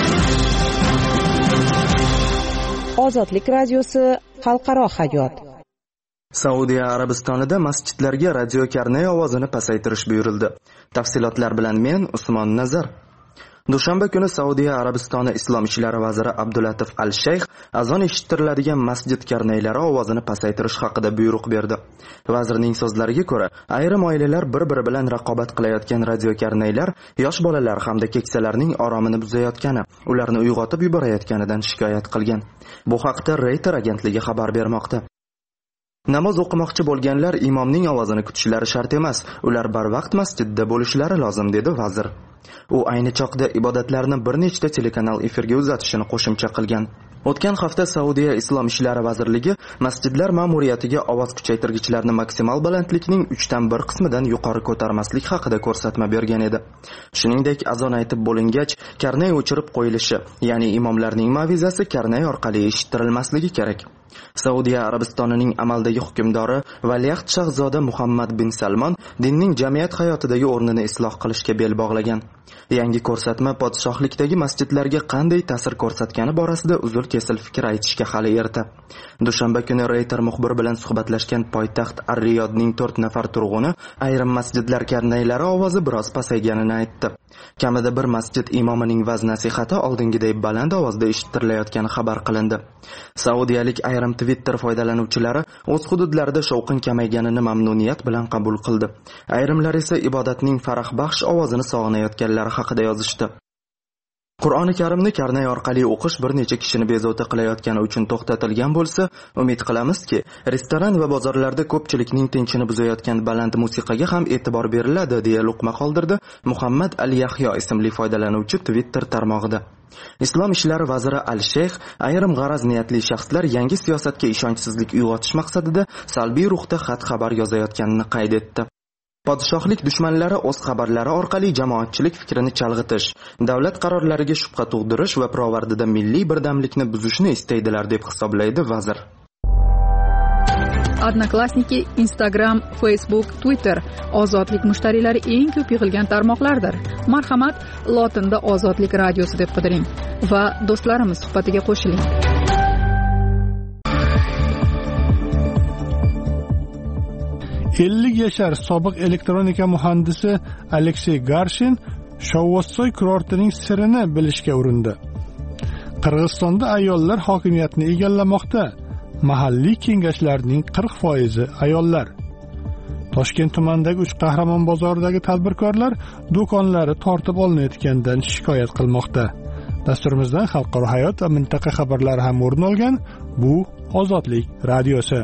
Ozodlik radiosi xalqaro hayot. Saudiya Arabistonida masjidlarga radio karnay ovozini pasaytirish buyurildi. Tafsilotlar bilan men Usmon Nazar. Dushanba kuni Saudiya Arabistoni Islom ishlari vaziri Abdulatif Al-Shayx azon eshittiriladigan masjid karnaylari ovozini pasaytirish haqida buyruq berdi. Vazirning so'zlariga ko'ra, ayrim oilalar bir-biri bilan raqobat qilayotgan radio karnaylar yosh bolalar hamda keksalarning oromini buzayotgani, ularni uyg'otib yuborayotganidan shikoyat qilgan. Bu haqda Reuters agentligi xabar bermoqda. Namoz o'qimoqchi bo'lganlar imomning ovozini kutishlari shart emas, ular barvaqt masjidda bo'lishlari lozim, dedi vazir. U ayni chog'da ibodatlarni bir nechta telekanal efirga uzatishini qo'shimcha qilgan. O'tgan hafta Saudiya Islom ishlari vazirligi masjidlar ma'muriyatiga ovoz kuchaytirgichlarni maksimal balandlikning uchdan bir qismidan yuqori ko'tarmaslik haqida ko'rsatma bergan edi. Shuningdek, azon aytib bo'lingach, karnay o'chirib qo'yilishi, ya'ni imomlarning mavizasi karnay orqali eshittirilmasligi kerak. Saudiya Arabistonining amaldagi hukmdori Valiahd shahzoda Muhammad bin Salmon dinning jamiyat hayotidagi o'rnini isloh qilishga bel bog'lagan. Yangi ko'rsatma podshohlikdagi masjidlarga qanday ta'sir ko'rsatgani borasida uzil-kesil fikr aytishga hali erta. Dushanba kuni Reuters muxbir bilan suhbatlashgan poytaxt Ar-Riyodning to'rt nafar turg'uni ayrim masjidlar karnaylari ovozi biroz pasayganini aytdi. Kamida bir masjid imomining vaz-nasihati oldingiday baland ovozda eshitirilayotgani xabar qilindi. Saudiyalik ayrim Twitter foydalanuvchilari o'z hududlarida shovqin kamayganini mamnuniyat bilan qabul qildi. Ayrimlar esa ibodatning farahbaxsh ovozini sog'inayotganlari haqida yozishdi. Qur'oni Karimni karnay orqali o'qish bir necha kishini bezovta qilayotgani uchun to'xtatilgan bo'lsa, umid qilamizki, restoran va bozorlarda ko'pchilikning tinchini buzayotgan baland musiqaga ham e'tibor beriladi, deya luqma qoldirdi Muhammad Al-Yahyo ismli foydalanuvchi Twitter tarmog'ida. Islom ishlari vaziri Al-Sheyx ayrim g'araz niyatli shaxslar yangi siyosatga ishonchsizlik uyg'otish maqsadida salbiy ruhda xat-xabar yozayotganini qayd etdi. Podshohlik dushmanlari o'z xabarlari orqali jamoatchilik fikrini chalg'itish, davlat qarorlariga shubha tug'dirish va pirovardida milliy birdamlikni buzishni istaydilar deb hisoblaydi vazir. Odnoklassniki, Instagram, Facebook, Twitter ozodlik mushtariylari eng ko'p yig'ilgan tarmoqlardir. Marhamat, lotinda ozodlik radiosi deb qidiring va do'stlarimiz suhbatiga qo'shiling. ellik yashar sobiq elektronika muhandisi Aleksey Garshin Shovvossoy kurortining sirini bilishga urindi. Qirg'izistonda ayollar hokimiyatni egallamoqda. Mahalliy kengashlarning qirq foizi ayollar. Toshkent tumanidagi uch qahramon bozoridagi tadbirkorlar do'konlari tortib olinayotganidan shikoyat qilmoqda. Dasturimizdan xalqaro hayot va mintaqa xabarlari ham o'rin olgan. Bu Ozodlik radiosi.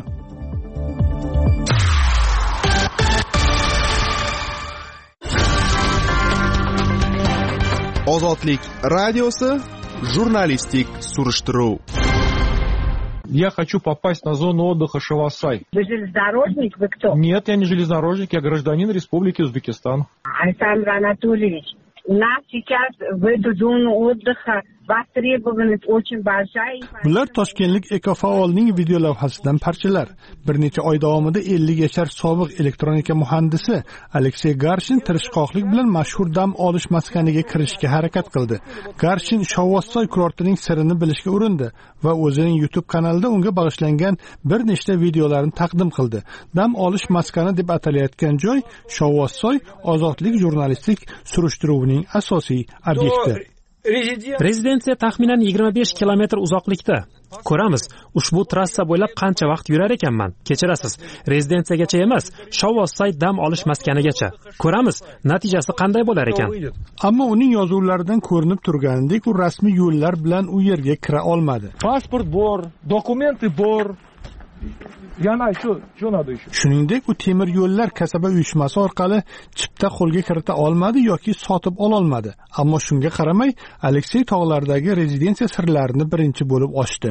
Ozodlik radiosi, jurnalistik surishtiruv. Я хочу попасть на зону отдыха Шавасай. Вы железнодорожник? Вы кто? Нет, я не железнодорожник, я гражданин Республики Узбекистан. Александр Анатольевич, у нас сейчас в эту зону отдыха востребованность очень большая. Bular Toshkentlik ekofaolning video lavhasidan parchalar. Bir necha oy davomida ellik yashar sobiq elektronika muhandisi Aleksey Garshin tirishqoqlik bilan mashhur dam olish maskaniga kirishga harakat qildi. Garshin Shovvossoy kurortining sirini bilishga urindi va o'zining YouTube kanalida unga bag'ishlangan bir nechta videolarni taqdim qildi. Dam olish maskani deb atalayotgan joy Shovvossoy ozodlik jurnalistik surishtiruvining asosiy obyekti. Rezidensiya taxminan yigirma besh kilometr uzoqlikda. Ko'ramiz, ushbu trassa bo'ylab qancha vaqt yurar ekanman. Kechirasiz, rezidensiyagacha emas, Shovvossoy dam olish maskanigacha. Ko'ramiz, natijasi qanday bo'lar ekan. Ammo uning yozuvlaridan ko'rinib turganidek, u rasmiy yo'llar bilan u yerga kira olmadi. Pasport bor, dokumenты bor. Yana shu, shu nada shu. Shuningdek, u temir yo'llar kasaba uyushmasi orqali chipta qo'lga kirita olmadi yoki sotib ola olmadi. Ammo shunga qaramay, Aleksey tog'laridagi rezidensiya sirlarini birinchi bo'lib ochdi.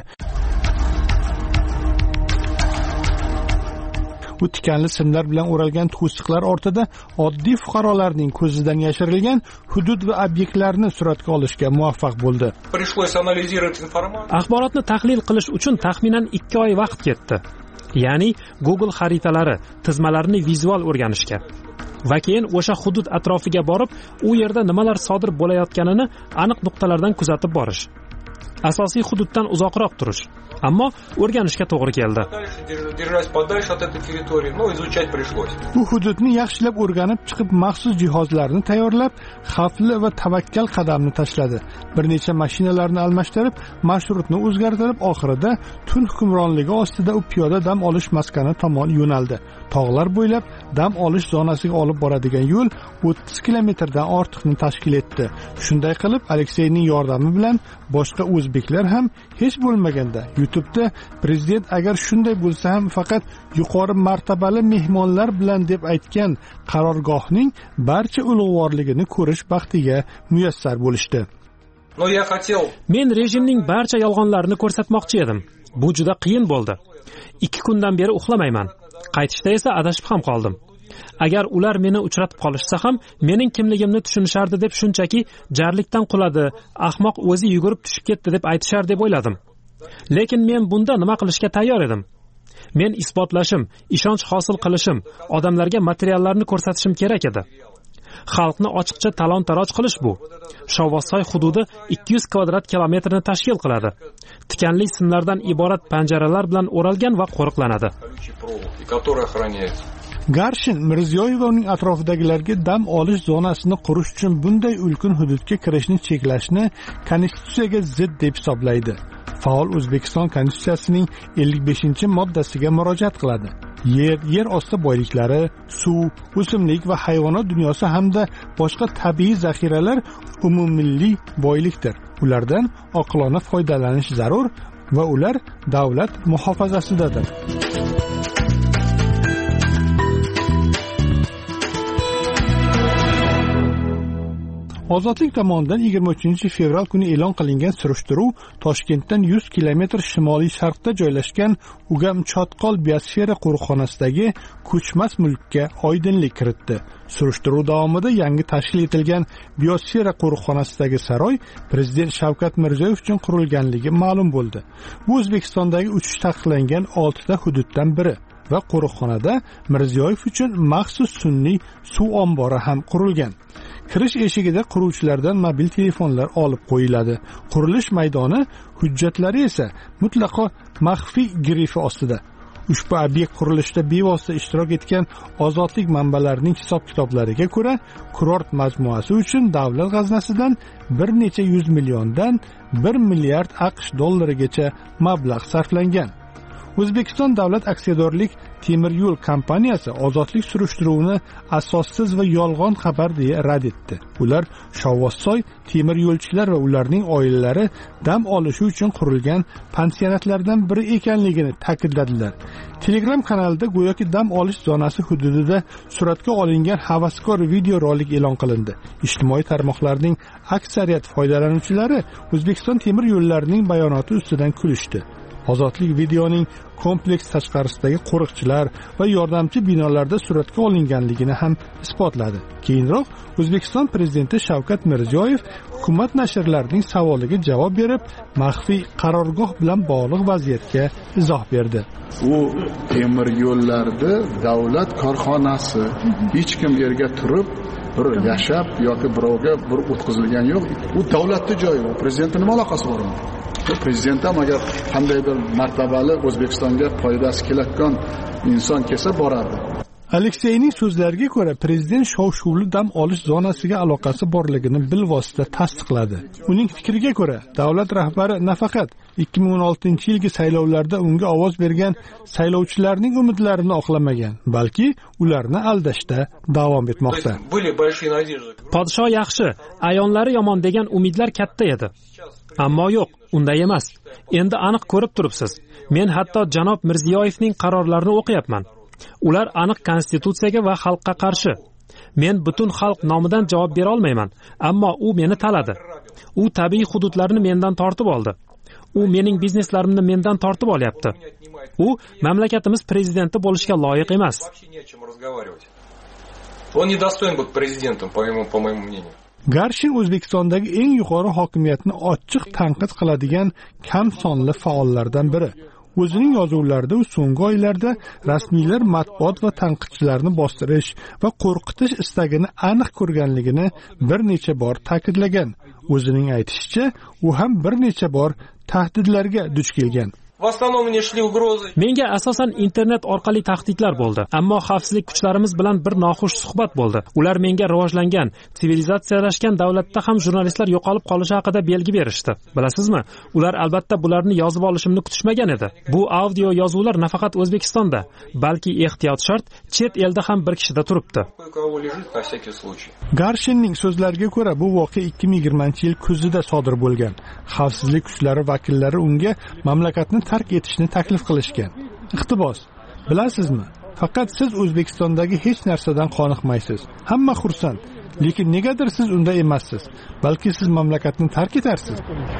Bu tikanli simlar bilan o'ralgan to'siqlar ortida oddiy fuqarolarning ko'zidan yashirilgan hudud va obyektlarni suratga olishga muvaffaq bo'ldi. Axborotni tahlil qilish uchun taxminan ikki oy vaqt ketdi. Ya'ni Google xaritalari, tizmalarini vizual o'rganishga. Va keyin o'sha hudud atrofiga borib, u yerda nimalar sodir bo'layotganini aniq nuqtalardan kuzatib borish. Asosiy hududdan uzoqroq turish. Ammo o'rganishga to'g'ri keldi. Bu hududni yaxshilab o'rganib chiqib, maxsus jihozlarni tayyorlab, xavfli va tavakkal qadamni tashladi. Bir necha mashinalarni almashtirib, marshrutni o'zgartirib, oxirida tun hukmronligi ostida u piyoda dam olish maskani tomon yo'naldi. Tog'lar bo'ylab dam olish zonasiga olib boradigan yo'l o'ttiz kilometrdan ortiqni tashkil etdi. Shunday qilib, Alekseyning yordami bilan boshqa o'zbeklar ham hech bo'lmaganda YouTube'da prezident agar shunday bo'lsa ham faqat yuqori martabali mehmonlar bilan deb aytgan qarorgohning barcha ulug'vorligini ko'rish baxtiga muyassar bo'lishdi. Men rejimning barcha yolg'onlarini ko'rsatmoqchi edim. Bu juda qiyin bo'ldi. ikki kundan beri uxlamayman. Qaytishda esa adashib ham qoldim. Agar ular meni uchratib qolishsa ham, mening kimligimni tushunishardi deb shunchaki jarlikdan quladi, ahmoq o'zi yugurib tushib ketdi deb aytishar deb o'yladim. Lekin men bunda nima qilishga tayyor edim? Men isbotlashim, ishonch hosil qilishim, odamlarga materiallarni ko'rsatishim kerak edi. Xalqni ochiqcha talon-taroj qilish bu. Shovvozsoy hududi ikki yuz kvadrat kilometrni tashkil qiladi. Tikanli simlardan iborat panjaralar bilan o'ralgan va qo'riqlanadi. Garshin Mirziyoyev va uning atrofidagilarga dam olish zonasini qurish uchun bunday ulkan hududga kirishni cheklashni konstitutsiyaga zid deb hisoblaydi. Faol O'zbekiston konstitutsiyasining ellik beshinchi moddasiga murojaat qiladi. Yer, yer osti boyliklari, suv, o'simlik va hayvonot dunyosi hamda boshqa tabiiy zaxiralar umummilliy boylikdir. Ulardan oqilona foydalanish zarur va ular davlat muhofazasidadir. Ozodlik tomonidan yigirma uchinchi fevral kuni e'lon qilingan surishtiruv Toshkentdan yuz kilometr shimoliy sharqda joylashgan Ugam Chotqol biosfera qo'riqxonasidagi ko'chmas mulkka oydinlik kiritdi. Surishtiruv davomida yangi tashkil etilgan biosfera qo'riqxonasidagi saroy Prezident Shavkat Mirziyoyev uchun qurilganligi ma'lum bo'ldi. Bu O'zbekistondagi uchish taqiqlangan oltita hududdan biri va qo'riqxonada Mirziyoyev uchun maxsus sun'iy suv ombori ham qurilgan. Kirish eshigida quruvchilardan mobil telefonlar olib qo'yiladi. Qurilish maydoni hujjatlari esa mutlaqo maxfiy grifi ostida. Ushbu obyekt qurilishida bevosita ishtirok etgan ozodlik manbalarining hisob-kitoblariga ko'ra, kurort majmuasi uchun davlat g'aznasidan bir necha yuz milliondan bir milliard AQSh dollarigacha mablag' sarflangan. O'zbekiston davlat aksiyadorlik temir yo'l kompaniyasi ozodlik surishtiruvini asossiz va yolg'on xabar deya rad etdi. Ular Shovvozsoy temir yo'lchilar va ularning oilalari dam olishi uchun qurilgan pansionatlardan biri ekanligini ta'kidladilar. Telegram kanalida go'yoki dam olish zonasi hududida suratga olingan havaskor video rolik e'lon qilindi. Ijtimoiy tarmoqlarning aksariyat foydalanuvchilari O'zbekiston temir yo'llarining bayonoti ustidan kulishdi. Ozodlik videoning kompleks tashqarisidagi qo'riqchilar va yordamchi binolarda suratga olinganligini ham isbotladi. Keyinroq O'zbekiston prezidenti Shavkat Mirziyoyev hukumat nashrlarining savoliga javob berib, maxfiy qarorgoh bilan bog'liq vaziyatga izoh berdi. U temir yo'llarda davlat korxonasi, hech kim yerga turib bir yashab yoki birovga bir o'tkazilgan yo'q. U davlatning joyi, u prezidentning nima aloqasi bor unda? Prezident ham agar qandaydir martabali O'zbekistonga foydasi kelayotgan inson kelsa boradi. Alekseyning so'zlariga ko'ra, prezident shov-shuvli dam olish zonasiga aloqasi borligini bilvosita tasdiqladi. Uning fikriga ko'ra, davlat rahbari nafaqat ikki ming o'n oltinchi yilgi saylovlarda unga ovoz bergan saylovchilarning umidlarini oqlamagan, balki ularni aldashda davom etmoqda. Podsho yaxshi, ayonlari yomon degan umidlar katta edi. Ammo yo'q, unday emas. Endi aniq ko'rib turibsiz. Men hatto janob Mirziyoyevning qarorlarini o'qiyapman. Ular aniq konstitutsiyaga va xalqqa qarshi. Men butun xalq nomidan javob bera olmayman, ammo u meni taladi. U tabiiy hududlarni mendan tortib oldi. U mening bizneslarimni mendan tortib olyapti. U mamlakatimiz prezidenti bo'lishga loyiq emas. Он недостоин быть президентом, по моему, по моему мнению. Garshin O'zbekistondagi eng yuqori hokimiyatni ochiq tanqid qiladigan kam sonli faollardan biri. O'zining yozuvlarida u so'nggi oylarda rasmiylar matbuot va tanqidchilarni bostirish va qo'rqitish istagini aniq ko'rganligini bir necha bor ta'kidlagan. O'zining aytishicha, u ham bir necha bor tahdidlarga duch kelgan. Menga asosan internet orqali tahdidlar bo'ldi, ammo xavfsizlik kuchlarimiz bilan bir noxush suhbat bo'ldi. Ular menga rivojlangan, sivilizatsiyalashgan davlatda ham jurnalistlar yo'qolib qolishi haqida belgi berishdi. Bilasizmi? Ular albatta bularni yozib olishimni kutishmagan edi. Bu audio yozuvlar nafaqat O'zbekistonda, balki ehtiyot shart chet elda ham bir kishida turibdi. Garshinning so'zlariga ko'ra, bu voqea ikki ming yigirmanchi yil kuzida sodir bo'lgan. Xavfsizlik kuchlari vakillari unga mamlakatni tark etishni taklif qilishgan. Iqtibos, bilasizmi? Faqat siz O'zbekistondagi hech narsadan qoniqmaysiz. Hamma xursand, lekin negadir siz unda emassiz. Balki siz mamlakatni tark etarsiz.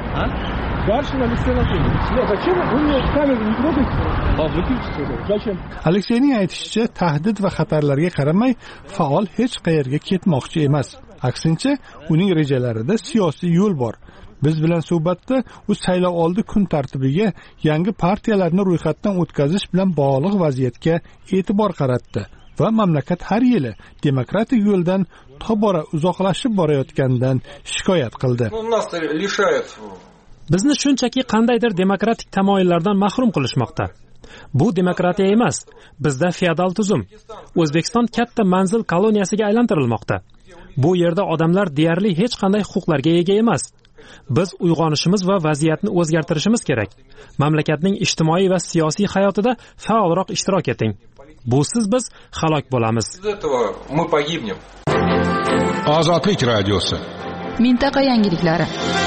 Alekseyning aytishicha, tahdid va xatarlarga qaramay, faol hech qayerga ketmoqchi emas. Aksincha, uning rejalarida siyosiy yo'l bor. Biz bilan suhbatda u saylov oldi kun tartibiga yangi partiyalarni ro'yxatdan o'tkazish bilan bog'liq vaziyatga e'tibor qaratdi. va mamlakat har yili demokratik yo'ldan tobora uzoqlashib borayotganidan shikoyat qildi. Bizni shunchaki qandaydir demokratik tamoyillardan mahrum qilishmoqda. Bu demokratiya emas, bizda feodal tuzum. O'zbekiston katta manzil koloniyasiga aylantirilmoqda. Bu yerda odamlar deyarli hech qanday huquqlarga ega emas. Biz uyg'onishimiz va vaziyatni o'zgartirishimiz kerak. Mamlakatning ijtimoiy va siyosiy hayotida faolroq ishtirok eting. Busiz biz halok bo'lamiz. Ozodlik radiosi. Mintaqa yangiliklari.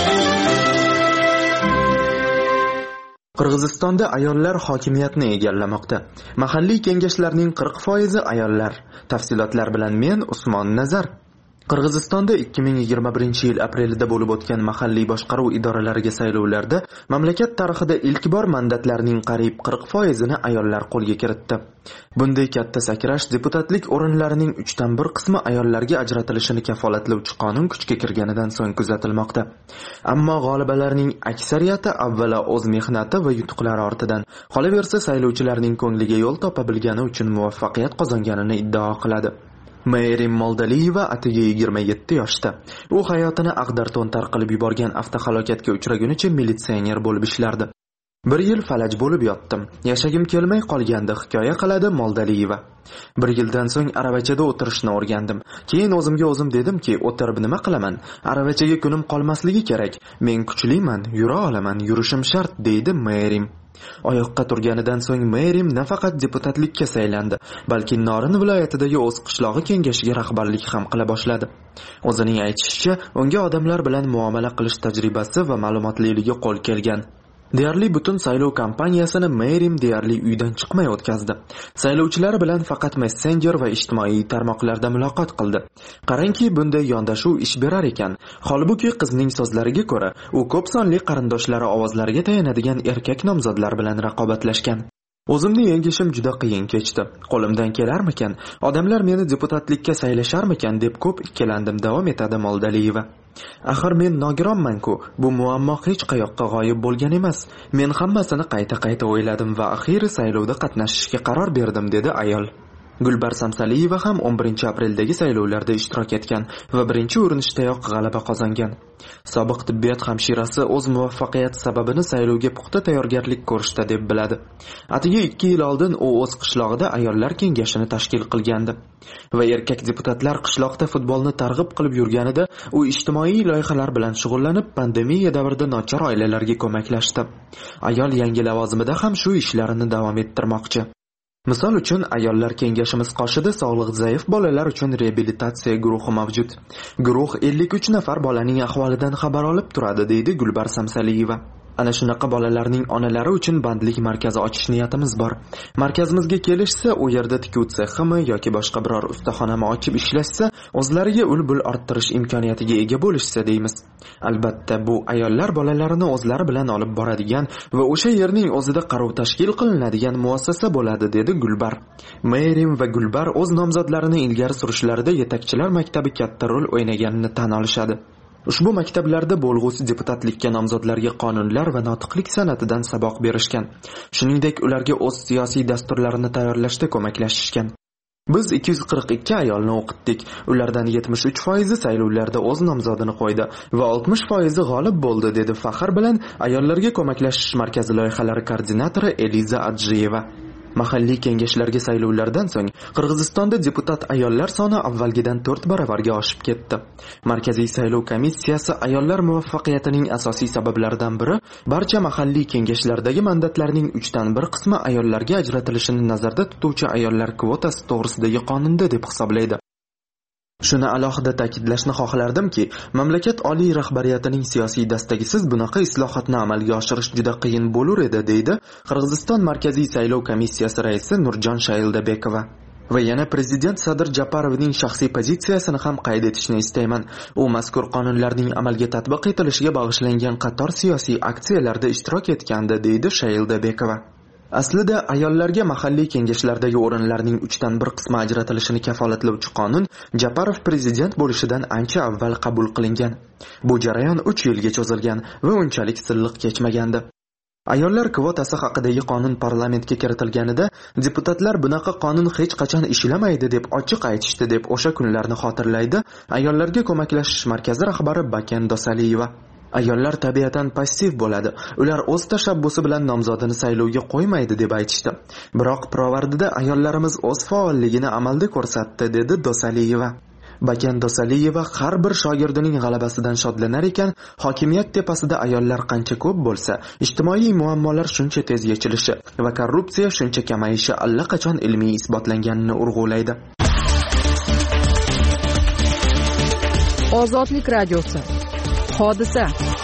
Qirg'izistonda ayollar hokimiyatni egallamoqda. Mahalliy kengashlarning qirq foizi ayollar. Tafsilotlar bilan men Usmon Nazar. Qirg'izistonda ikki ming yigirma birinchi yil aprelida bo'lib o'tgan mahalliy boshqaruv idoralariga saylovlarda mamlakat tarixida ilk bor mandatlarning qariyb qirq foizini ayollar qo'lga kiritdi. Bunday katta sakrash deputatlik o'rinlarining uchdan bir qismi ayollarga ajratilishini kafolatlovchi qonun kuchga kirganidan so'ng kuzatilmoqda. Ammo g'olibalarning aksariyati avvalo o'z mehnati va yutuqlari ortidan, qolaversa saylovchilarning ko'ngliga yo'l topa bilgani uchun muvaffaqiyat qozonganini iddao qiladi. Merim Moldaliyeva atigi yigirma yetti yoshda. U hayotini ag'dar-to'ntar qilib yuborgan avtohalokatga uchragunicha militsioner bo'lib ishlardi. Bir yil falaj bo'lib yotdim. Yashagim kelmay qolgandi, hikoya qiladi Moldaliyeva. Bir yildan so'ng aravachada o'tirishni o'rgandim. Keyin o'zimga o'zim dedimki, o'tirib nima qilaman? Aravachaga kunim qolmasligi kerak. Men kuchliman, yura olaman, yurishim shart, deydi Merim. Oyoqqa turganidan so'ng Merim nafaqat deputatlikka saylandi, balki Norin viloyatidagi o'z qishlog'i kengashiga rahbarlik ham qila boshladi. O'zining aytishicha, unga odamlar bilan muomala qilish tajribasi va ma'lumotliligi qo'l kelgan. Deyarli butun saylov kampaniyasini Merim deyarli uydan chiqmay o'tkazdi. Saylovchilar bilan faqat messenger va ijtimoiy tarmoqlarda muloqot qildi. Qarangki, bunday yondashuv ish berar ekan. Holbuki qizning so'zlariga ko'ra, u ko'p sonli qarindoshlari ovozlariga tayanadigan erkak nomzodlar bilan raqobatlashgan. O'zimni yengishim juda qiyin kechdi. Qo'limdan kelarmikan, odamlar meni deputatlikka saylasharmikan deb ko'p ikkilandim, davom etadi Moldaliyeva. Axir men nogironman-ku, bu muammo hech qayoqqa g'oyib bo'lgan emas. Men hammasini qayta-qayta o'yladim va axiri saylovda qatnashishga qaror berdim, dedi ayol. Gulbar Samsaliyeva ham o'n birinchi apreldagi saylovlarda ishtirok etgan va birinchi urinishdayoq g'alaba qozongan. Sobiq tibbiyot hamshirasi o'z muvaffaqiyati sababini saylovga puxta tayyorgarlik ko'rishda deb biladi. Atigi ikki yil oldin u o'z qishlog'ida ayollar kengashini tashkil qilgandi va erkak deputatlar qishloqda futbolni targ'ib qilib yurganida u ijtimoiy loyihalar bilan shug'ullanib, pandemiya davrida nochor oilalarga ko'maklashdi. Ayol yangi lavozimida ham shu ishlarini davom ettirmoqchi. Misol uchun, ayollar kengashimiz qoshida sog'lig'i zaif bolalar uchun reabilitatsiya guruhi mavjud. Guruh ellik uch nafar bolaning ahvolidan xabar olib turadi, deydi Gulbar Samsaliyeva. Ana shunaqa bolalarning onalari uchun bandlik markazi ochish niyatimiz bor. Markazimizga kelishsa, u yerda tikuv seximi yoki boshqa biror ustaxonami ochib ishlashsa, o'zlariga ul-bul orttirish imkoniyatiga ega bo'lishsa deymiz. Albatta, bu ayollar bolalarini o'zlari bilan olib boradigan va o'sha yerning o'zida qaruv tashkil qilinadigan muassasa bo'ladi, dedi Gulbar. Merim va Gulbar o'z nomzodlarini ilgari surishlarida yetakchilar maktabi katta rol o'ynaganini tan olishadi. Ushbu maktablarda bo'lg'usi deputatlikka nomzodlarga qonunlar va notiqlik san'atidan saboq berishgan. Shuningdek, ularga o'z siyosiy dasturlarini tayyorlashda ko'maklashishgan. Biz ikki yuz qirq ikki ayolni o'qitdik. Ulardan yetmish uch foizi saylovlarda o'z nomzodini qo'ydi va oltmish foizi g'olib bo'ldi, dedi faxr bilan ayollarga ko'maklashish markazi loyihalari koordinatori Eliza Adjiyeva. Mahalliy kengashlarga saylovlardan so'ng Qirg'izistonda deputat ayollar soni avvalgidan to'rt baravarga oshib ketdi. Markaziy saylov komissiyasi ayollar muvaffaqiyatining asosiy sabablaridan biri barcha mahalliy kengashlardagi mandatlarning uchdan bir qismi ayollarga ajratilishini nazarda tutuvchi ayollar kvotasi to'g'risidagi qonunda deb hisoblaydi. Shuni alohida ta'kidlashni xohlardimki, mamlakat oliy rahbariyatining siyosiy dastagisiz bunaqa islohotni amalga oshirish juda qiyin bo'lar edi, deydi Qirg'iziston Markaziy saylov komissiyasi raisi Nurjon Shayildabekova. Va yana prezident Sadir Japarovning shaxsiy pozitsiyasini ham qayd etishni istayman. U mazkur qonunlarning amalga tatbiq etilishiga bag'ishlangan qator siyosiy aksiyalarda ishtirok etgandi, deydi Shayildabekova. Aslida ayollarga mahalliy kengashlardagi o'rinlarning uchdan bir qismi ajratilishini kafolatlovchi qonun Japarov prezident bo'lishidan ancha avval qabul qilingan. Bu jarayon uch yilga cho'zilgan va unchalik silliq kechmagandi. Ayollar kvotasi haqidagi qonun parlamentga kiritilganida deputatlar bunaqa qonun hech qachon ishlamaydi deb ochiq aytishdi deb o'sha kunlarni xotirlaydi ayollarga ko'maklashish markazi rahbari Baken Dosaliyeva. Ayollar tabiatan passiv bo'ladi. Ular o'z tashabbusi bilan nomzodini saylovga qo'ymaydi deb aytishdi. Biroq Pirovardida ayollarimiz o'z faolligini amalda ko'rsatdi dedi Dosaliyeva. Baken Dosaliyeva har bir shogirdining g'alabasidan shodlanar ekan, hokimiyat tepasida ayollar qancha ko'p bo'lsa, ijtimoiy muammolar shuncha tez yechilishi va korrupsiya shuncha kamayishi allaqachon ilmiy isbotlanganini urg'ulaydi. Ozodlik radiosi. Hodisa.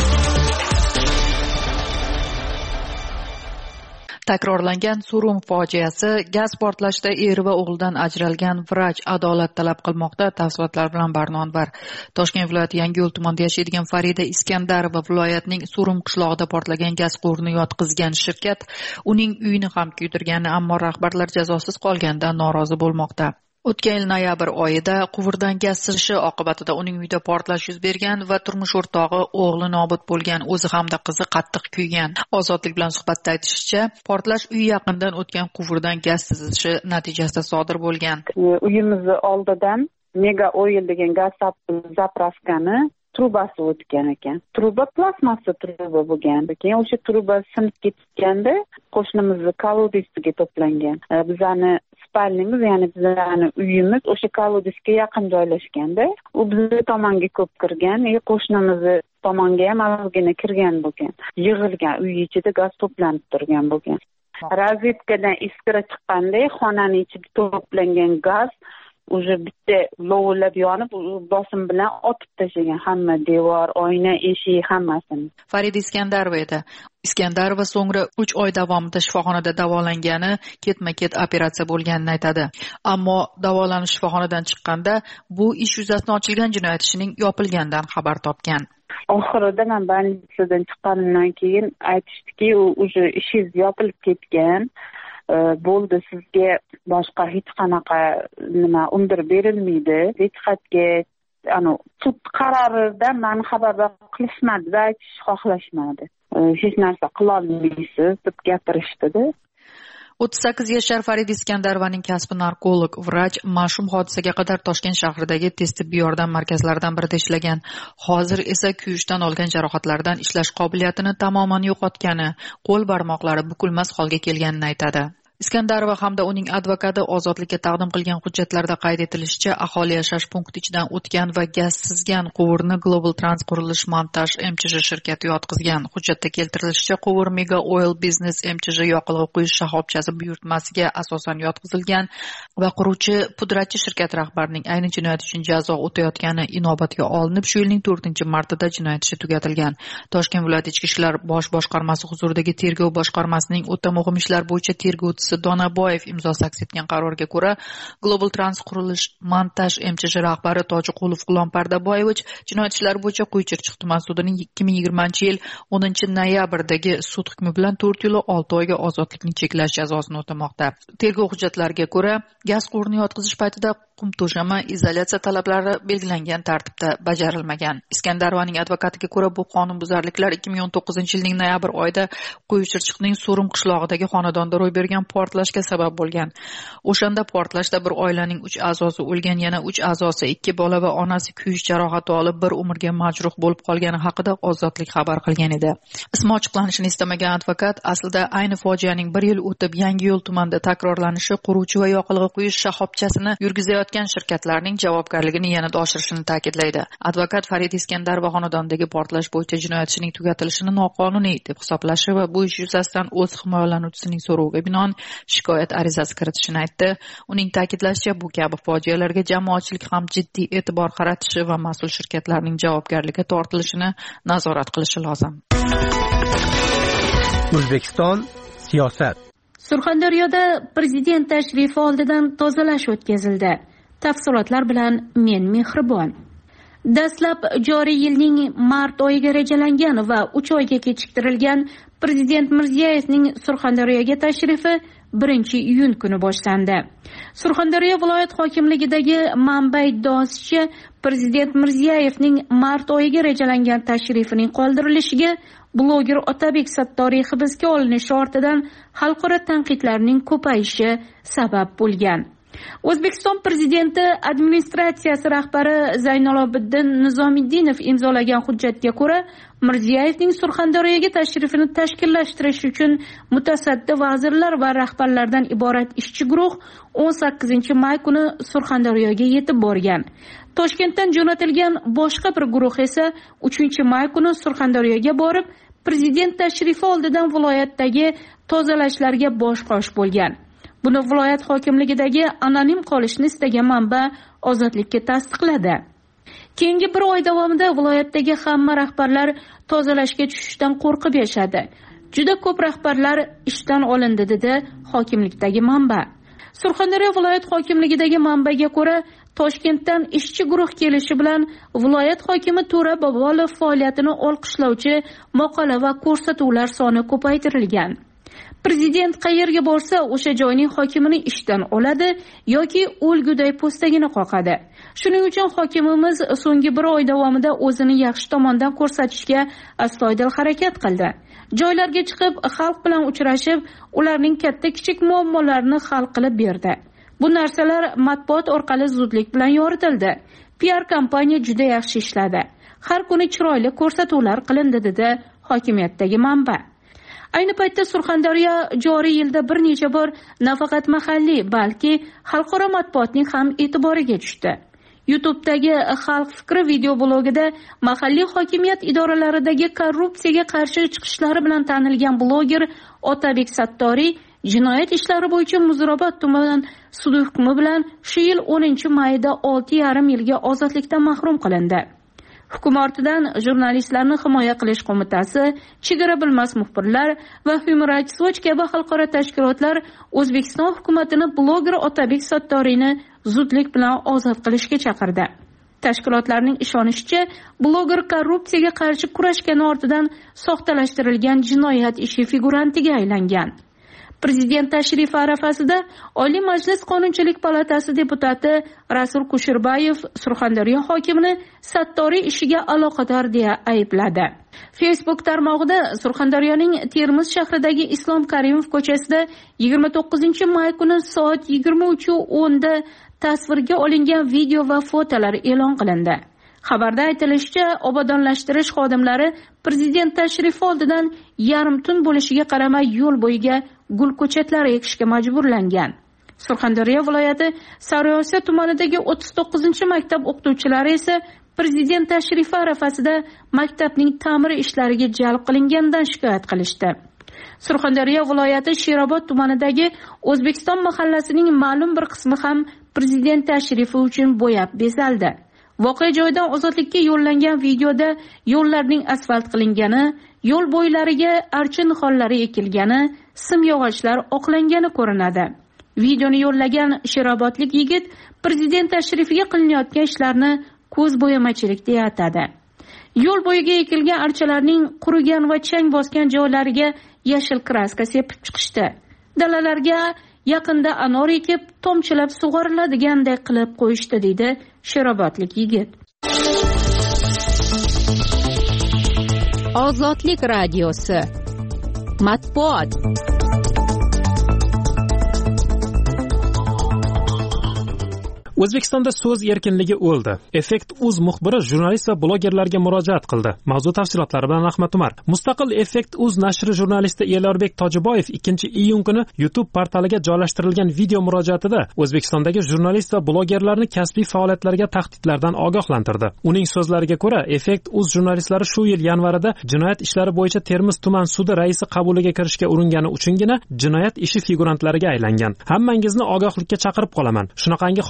Takrorlangan Surum fojiasi, gaz portlashida eri va o'g'lidan ajralgan vrach adolat talab qilmoqda. Tafsilotlar bilan Barnonvar. Toshkent viloyati Yangiyo'l tumanida yashaydigan Farida Iskandarova viloyatning Surum qishlog'ida portlagan gaz quvurini yotqizgan shirkat uning uyini ham kuydirgani, ammo rahbarlar jazosiz qolganidan norozi bo'lmoqda. O'tgan yil noyabr oyida quvurdan gaz sizishi oqibatida uning uyida portlash yuz bergan va turmush o'rtog'i o'g'li nobud bo'lgan, o'zi hamda qizi qattiq kuygan. Ozodlik bilan suhbatda aytishicha, portlash uy yaqinidan o'tgan quvurdan gaz sizishi natijasida sodir bo'lgan. Uyimizni oldidan mega oil degan gaz zapravkani trubasi o'tgan ekan. Truba plastmassa truba bo'lgan. Keyin o'sha truba sinib ketganda qo'shnimizni kolodesiga to'plangan. Bizani spalnimiz, ya'ni bizani uyimiz o'sha kolodesga yaqin joylashganda, u bizning tomonga ko'p kirgan, e qo'shnimizni tomonga ham ozgina kirgan bo'lgan. Yig'ilgan uy ichida gaz to'planib turgan bo'lgan. Razvedkadan iskira chiqqanda xonaning ichida to'plangan gaz уже bitta lovillab yonib, bosim bilan otib tashlagan hamma devor, oyna, eshik hammasini. Farida Iskandarova edi. Iskandarova so'ngra uch oy davomida shifoxonada davolangani, ketma-ket operatsiya bo'lganini aytadi. Ammo davolanish shifoxonadan chiqqanda bu ish yuzasidan ochilgan jinoyat ishining yopilganidan xabar topgan. Oxirida men больницаdan chiqqanimdan keyin aytishdiki, u уже ishingiz yopilib ketgan. Bo'ldi, sizga boshqa hech qanaqa nima undirib berilmaydi. Hech qayerga ano sud qarorida meni xabardor qilishmadi va aytish xohlashmadi. Hech narsa qila olmaysiz deb gapirishdi-da. o'ttiz sakkiz yashar Farida Iskandarovaning kasbi narkolog, vrach, mashhum hodisaga qadar Toshkent shahridagi tez tibbiy yordam markazlaridan birida ishlagan. Hozir esa kuyishdan olgan jarohatlaridan ishlash qobiliyatini tamoman yo'qotgani, qo'l barmoqlari bukilmas holga kelganini aytadi. Iskandarova hamda uning advokati ozodlikka taqdim qilgan hujjatlarda qayd etilishicha, aholi yashash punkti ichidan o'tgan va gaz sizgan quvurni Global Trans qurilish montaj M Ch J shirkati yotqizgan. Hujjatda keltirilishicha, quvur Mega Oil Business M Ch J yoqilg'i quyish shoxobchasi buyurtmasiga asosan yotqizilgan va quruvchi pudratchi shirkat rahbarining ayni jinoyat uchun jazo o'tayotgani inobatga olinib, shu yilning to'rtinchi martida jinoyat ishi tugatilgan. Toshkent viloyat ichki ishlar bosh boshqarmasi huzuridagi tergov boshqarmasining o'ta muhim ishlar bo'yicha tergovchisi Donaboyev imzosi aks etgan qarorga ko'ra, Global Trans qurilish montaj M Ch J rahbari Tojiqulov G'ulom Pardaboyevich jinoyat ishlari bo'yicha Quyi-Chirchiq tuman sudining ikki ming yigirmanchi yil o'ninchi noyabrdagi sud hukmi bilan to'rt yil olti oyga ozodlikni cheklash jazosini o'tamoqda. Tergov hujjatlariga ko'ra, gaz quvurini yotqizish paytida qum to'shama izolyatsiya talablari belgilangan tartibda bajarilmagan. Iskandarovaning advokatiga ko'ra, bu qonunbuzarliklar ikki ming o'n to'qqizinchi yilning noyabr oyida Quyi-Chirchiqning Surum qishlog'idagi xonadonda ro'y bergan portlashga sabab bo'lgan. O'shanda portlashda bir oilaning uch a'zosi o'lgan, yana uch a'zosi, ikki bola va onasi kuyish jarohati olib bir umrga majruh bo'lib qolgani haqida Ozodlik xabar qilgan edi. Ismi ochiqlanishini istamagan advokat aslida ayni fojianing bir yil o'tib Yangiyo'l tumanida takrorlanishi quruvchi va yoqilg'i quyish shoxobchasini yurgizayotgan shirkatlarning javobgarligini yanada oshirishini ta'kidlaydi. Advokat Farida Iskandarova xonadonidagi portlash bo'yicha jinoyat ishining tugatilishini noqonuniy deb hisoblashi va bu ish yuzasidan o'z himoyalanuvchisining so'roviga binoan shikoyat arizasi kiritishini aytdi. Uning ta'kidlashicha, bu kabi fojialarga jamoatchilik ham jiddiy e'tibor qaratishi va mas'ul shirkatlarning javobgarlikka tortilishini nazorat qilishi lozim. O'zbekiston siyosat. Surxondaryoda prezident tashrifi oldidan tozalash o'tkazildi. Tafsilotlar bilan men Mehribon. Dastlab joriy yilning mart oyiga rejalangan va uch oyga kechiktirilgan Prezident Mirziyoyevning Surxondaryoga tashrifi birinchi iyun kuni boshlandi. Surxondaryo viloyat hokimligidagi manba iddaosicha, Prezident Mirziyoyevning mart oyiga rejalangan tashrifining qoldirilishiga bloger Otabek Sattoriy hibsga olinishi ortidan xalqaro tanqidlarning ko'payishi sabab bo'lgan. O'zbekiston Prezidenti administratsiyasi rahbari Zaynalobiddin Nizomiddinov imzolagan hujjatga ko'ra, Mirziyoyevning Surxondaryoga tashrifini tashkillashtirish uchun mutasaddi vazirlar va rahbarlardan iborat ishchi guruh o'n sakkizinchi may kuni Surxondaryoga yetib borgan. Toshkentdan jo'natilgan boshqa bir guruh esa uchinchi may kuni Surxondaryoga borib, prezident tashrifi oldidan viloyatdagi tozalashlarga bosh-qosh bo'lgan. Buni viloyat hokimligidagi anonim qolishni istagan manba Ozodlikka tasdiqladi. Keyingi bir oy davomida viloyatdagi hamma rahbarlar tozalashga tushishdan qo'rqib yashadi. Juda ko'p rahbarlar ishdan olindi, dedi hokimlikdagi manba. Surxondaryo viloyat hokimligidagi manbaga ko'ra, Toshkentdan ishchi guruh kelishi bilan viloyat hokimi To'ra Bobolov faoliyatini olqishlovchi maqola va ko'rsatuvlar soni ko'paytirilgan. Prezident qayerga borsa, o'sha joyning hokimini ishdan oladi yoki o'lguday postagini qoqadi. Shuning uchun hokimimiz so'nggi bir oy davomida o'zini yaxshi tomondan ko'rsatishga astoydil harakat qildi. Joylarga chiqib, xalq bilan uchrashib, ularning katta-kichik muammolarini hal qilib berdi. Bu narsalar matbuot orqali zudlik bilan yoritildi. P R kompaniya juda yaxshi ishladi. Har kuni chiroyli ko'rsatuvlar qilindi, dedi hokimiyatdagi manba. Ayni paytda Surxondaryo joriy yilda bir necha bor nafaqat mahalliy, balki xalqaro matbuotning ham e'tiboriga tushdi. YouTube'dagi Xalq fikri video blogida mahalliy hokimiyat idoralaridagi korrupsiyaga qarshi chiqishlari bilan tanilgan bloger Otabek Sattoriy jinoyat ishlari bo'yicha Muzrabot tuman sud hukmi bilan shu yil o'ninchi mayda olti yarim yilga ozodlikdan mahrum qilindi. Hukm ortidan jurnalistlarni himoya qilish qo'mitasi, chegara bilmas muxbirlar va Human Rights Watch kabi xalqaro tashkilotlar O'zbekiston hukumatini bloger Otabek Sattoriyni zudlik bilan ozod qilishga chaqirdi. Tashkilotlarning ishonishicha, bloger korrupsiyaga qarshi kurashgani ortidan soxtalashtirilgan jinoyat ishi figurantiga aylangan. Prezident tashrifi arafasida Oliy Majlis Qonunchilik palatasi deputati Rasul Kushirbayev Surxondaryo hokimini Sattoriy ishiga aloqador deya aybladi. Facebook tarmog'ida Surxondaryoning Termiz shahridagi Islom Karimov ko'chasida yigirma to'qqizinchi may kuni soat yigirma uch o'n da tasvirga olingan video va fotolar e'lon qilindi. Xabarda aytilishicha, obodonlashtirish xodimlari prezident tashrifi oldidan yarim tun bo'lishiga qaramay yo'l bo'yiga gul ko'chatlari ekishga majburlangan. Surxondaryo viloyati Sariosiyo tumanidagi o'ttiz to'qqizinchi maktab o'qituvchilari esa prezident tashrifi arafasida maktabning ta'mir ishlariga jalb qilinganidan shikoyat qilishdi. Surxondaryo viloyati Sherobod tumanidagi O'zbekiston mahallasining ma'lum bir qismi ham prezident tashrifi uchun bo'yab bezaldi. Voqea joyidan ozodlikka yo'llangan videoda yo'llarning asfalt qilingani, yo'l bo'ylariga archa nixonlari ekilgani, simyog'ochlar oqlangani ko'rinadi. Videoni yo'llagan sherobodlik yigit prezident tashrifiga qilinayotgan ishlarni ko'z bo'yamachilik deya atadi. Yo'l bo'yiga ekilgan archalarning qurigan va chang bosgan joylariga yashil kraska sepib chiqishdi. Dalalarga yaqinda anor ekib, tomchilab sug'oriladiganday qilib qo'yishdi, deydi sherobodlik yigit. Ozodlik radiosi matbuot. O'zbekistonda so'z erkinligi o'ldi. Effekt uz muxbiri jurnalist va blogerlarga murojaat qildi. Mavzu tafsilotlari bilan Ahmad Umar. Mustaqil Effekt uz nashri jurnalisti Elorbek Tojiboyev ikkinchi iyun kuni YouTube portaliga joylashtirilgan video murojaatida O'zbekistondagi jurnalist va blogerlarni kasbiy faoliyatlariga tahdidlardan ogohlantirdi. Uning so'zlariga ko'ra, Effekt uz jurnalistlari shu yil yanvarida jinoyat ishlari bo'yicha Termiz tuman sudi raisi qabuliga kirishga uringani uchungina jinoyat ishi figurantlariga aylangan. Hammangizni ogohlikka chaqirib qolaman. Shunaqangi holatlar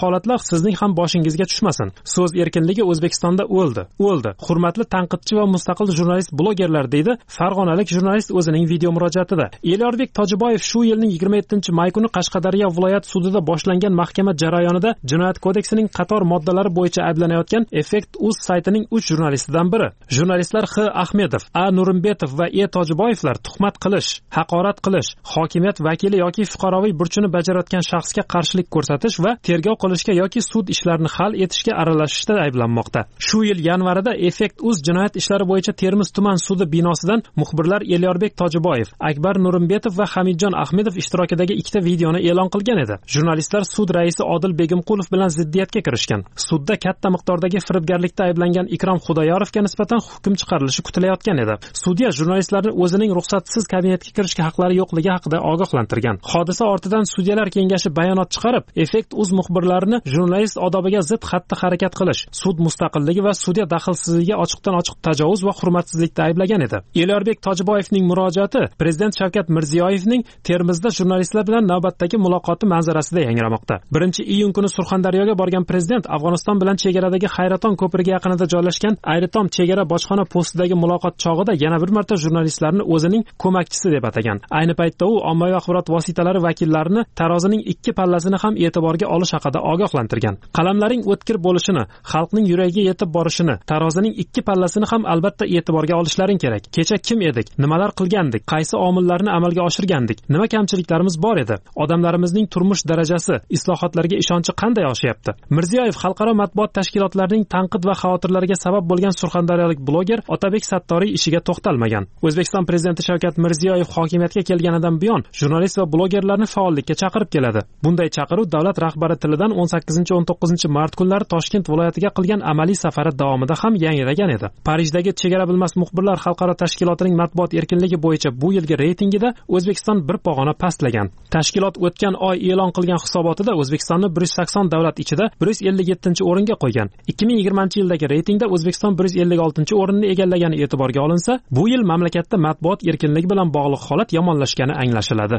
sizning ham boshingizga tushmasin. So'z erkinligi O'zbekistonda o'ldi, o'ldi. Hurmatli tanqidchi va mustaqil jurnalist blogerlar, deydi farg'onalik jurnalist o'zining video murojaatida. Elyorbek Tojiboyev shu yilning yigirma yettinchi may kuni Qashqadaryo viloyat sudida boshlangan mahkama jarayonida Jinoyat kodeksining qator moddalari bo'yicha ayblanayotgan Effekt.uz saytining uch jurnalistidan biri. Jurnalistlar X. Ahmedov, A. Nurimbetov va E. Tojiboyevlar tuhmat qilish, haqorat qilish, hokimiyat vakili yoki fuqaroviy burchini bajarayotgan shaxsga qarshilik ko'rsatish va tergov qilishga yoki sud ishlarini hal etishga aralashishda ayblanmoqda. Shu yil yanvarida Effekt.uz jinoyat ishlari bo'yicha Termiz tuman sudi binosidan muxbirlar Elyorbek Tojiboyev, Akbar Nurimbetov va Hamidjon Ahmedov ishtirokidagi ikkita videoni e'lon qilgan edi. Jurnalistlar sud raisi Odil Begimqulov bilan ziddiyatga kirishgan. Sudda katta miqdordagi firibgarlikda ayblangan Ikrom Xudoyorovga nisbatan hukm chiqarilishi kutilayotgan edi. Sudya jurnalistlarni o'zining ruxsatsiz kabinetga kirishga haqlari yo'qligi haqida ogohlantirgan. Hodisa ortidan sudyalar kengashi bayonot chiqarib, Effekt.uz muxbirlarini jurnalist odobiga zid xatti-harakat qilish, sud mustaqilligi va sudya daxlsizligiga ochiqdan ochiq tajovuz va hurmatsizlikda ayblagan edi. Elyorbek Tojiboyevning murojaati Prezident Shavkat Mirziyoyevning Termizda jurnalistlar bilan navbatdagi muloqoti manzarasida yangramoqda. birinchi iyun kuni Surxondaryoga borgan prezident Afg'oniston bilan chegaradagi Hayraton ko'prigi yaqinida joylashgan Ayritom chegara bojxona postidagi muloqot chog'ida yana bir marta jurnalistlarni o'zining ko'makchisi deb atagan. Ayni paytda u ommaviy axborot vositalari vakillarini tarozining ikki pallasini ham e'tiborga olish haqida ogohlantirgan. Qalamlaring o'tkir bo'lishini, xalqning yuragiga yetib borishini, tarozining ikki pallasini ham albatta e'tiborga olishlaring kerak. Kecha kim edik, nimalar qilgandik, qaysi omillarni amalga oshirgandik, nima kamchiliklarimiz bor edi, odamlarimizning turmush darajasi, islohotlarga ishonchi qanday oshyapti. Mirziyoyev xalqaro matbuot tashkilotlarining tanqid va xavotirlariga sabab bo'lgan surxondaryolik bloger Otabek Sattoriy ishiga to'xtalmagan. O'zbekiston prezidenti Shavkat Mirziyoyev hokimiyatga kelganidan buyon jurnalist va blogerlarni faollikka chaqirib keladi. Bunday chaqiruv davlat rahbari tilidan o'n sakkizinchi o'n to'qqizinchi mart kunlari Toshkent viloyatiga qilgan amaliy safari davomida ham yangragan edi. Parijdagi chegara bilmas muxbirlar xalqaro tashkilotining matbuot erkinligi bo'yicha bu yilgi reytingida O'zbekiston bir pog'ona pastlagan. Tashkilot o'tgan oy e'lon qilgan hisobotida O'zbekistonni bir yuz sakson davlat ichida bir yuz ellik yettinchi o'ringa qo'ygan. ikki ming yigirmanchi yildagi reytingda O'zbekiston bir yuz ellik oltinchi o'rinni egallagani e'tiborga olinsa, bu yil mamlakatda matbuot erkinligi bilan bog'liq holat yomonlashgani anglashiladi.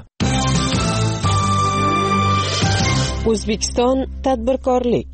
O'zbekiston tadbirkorlik.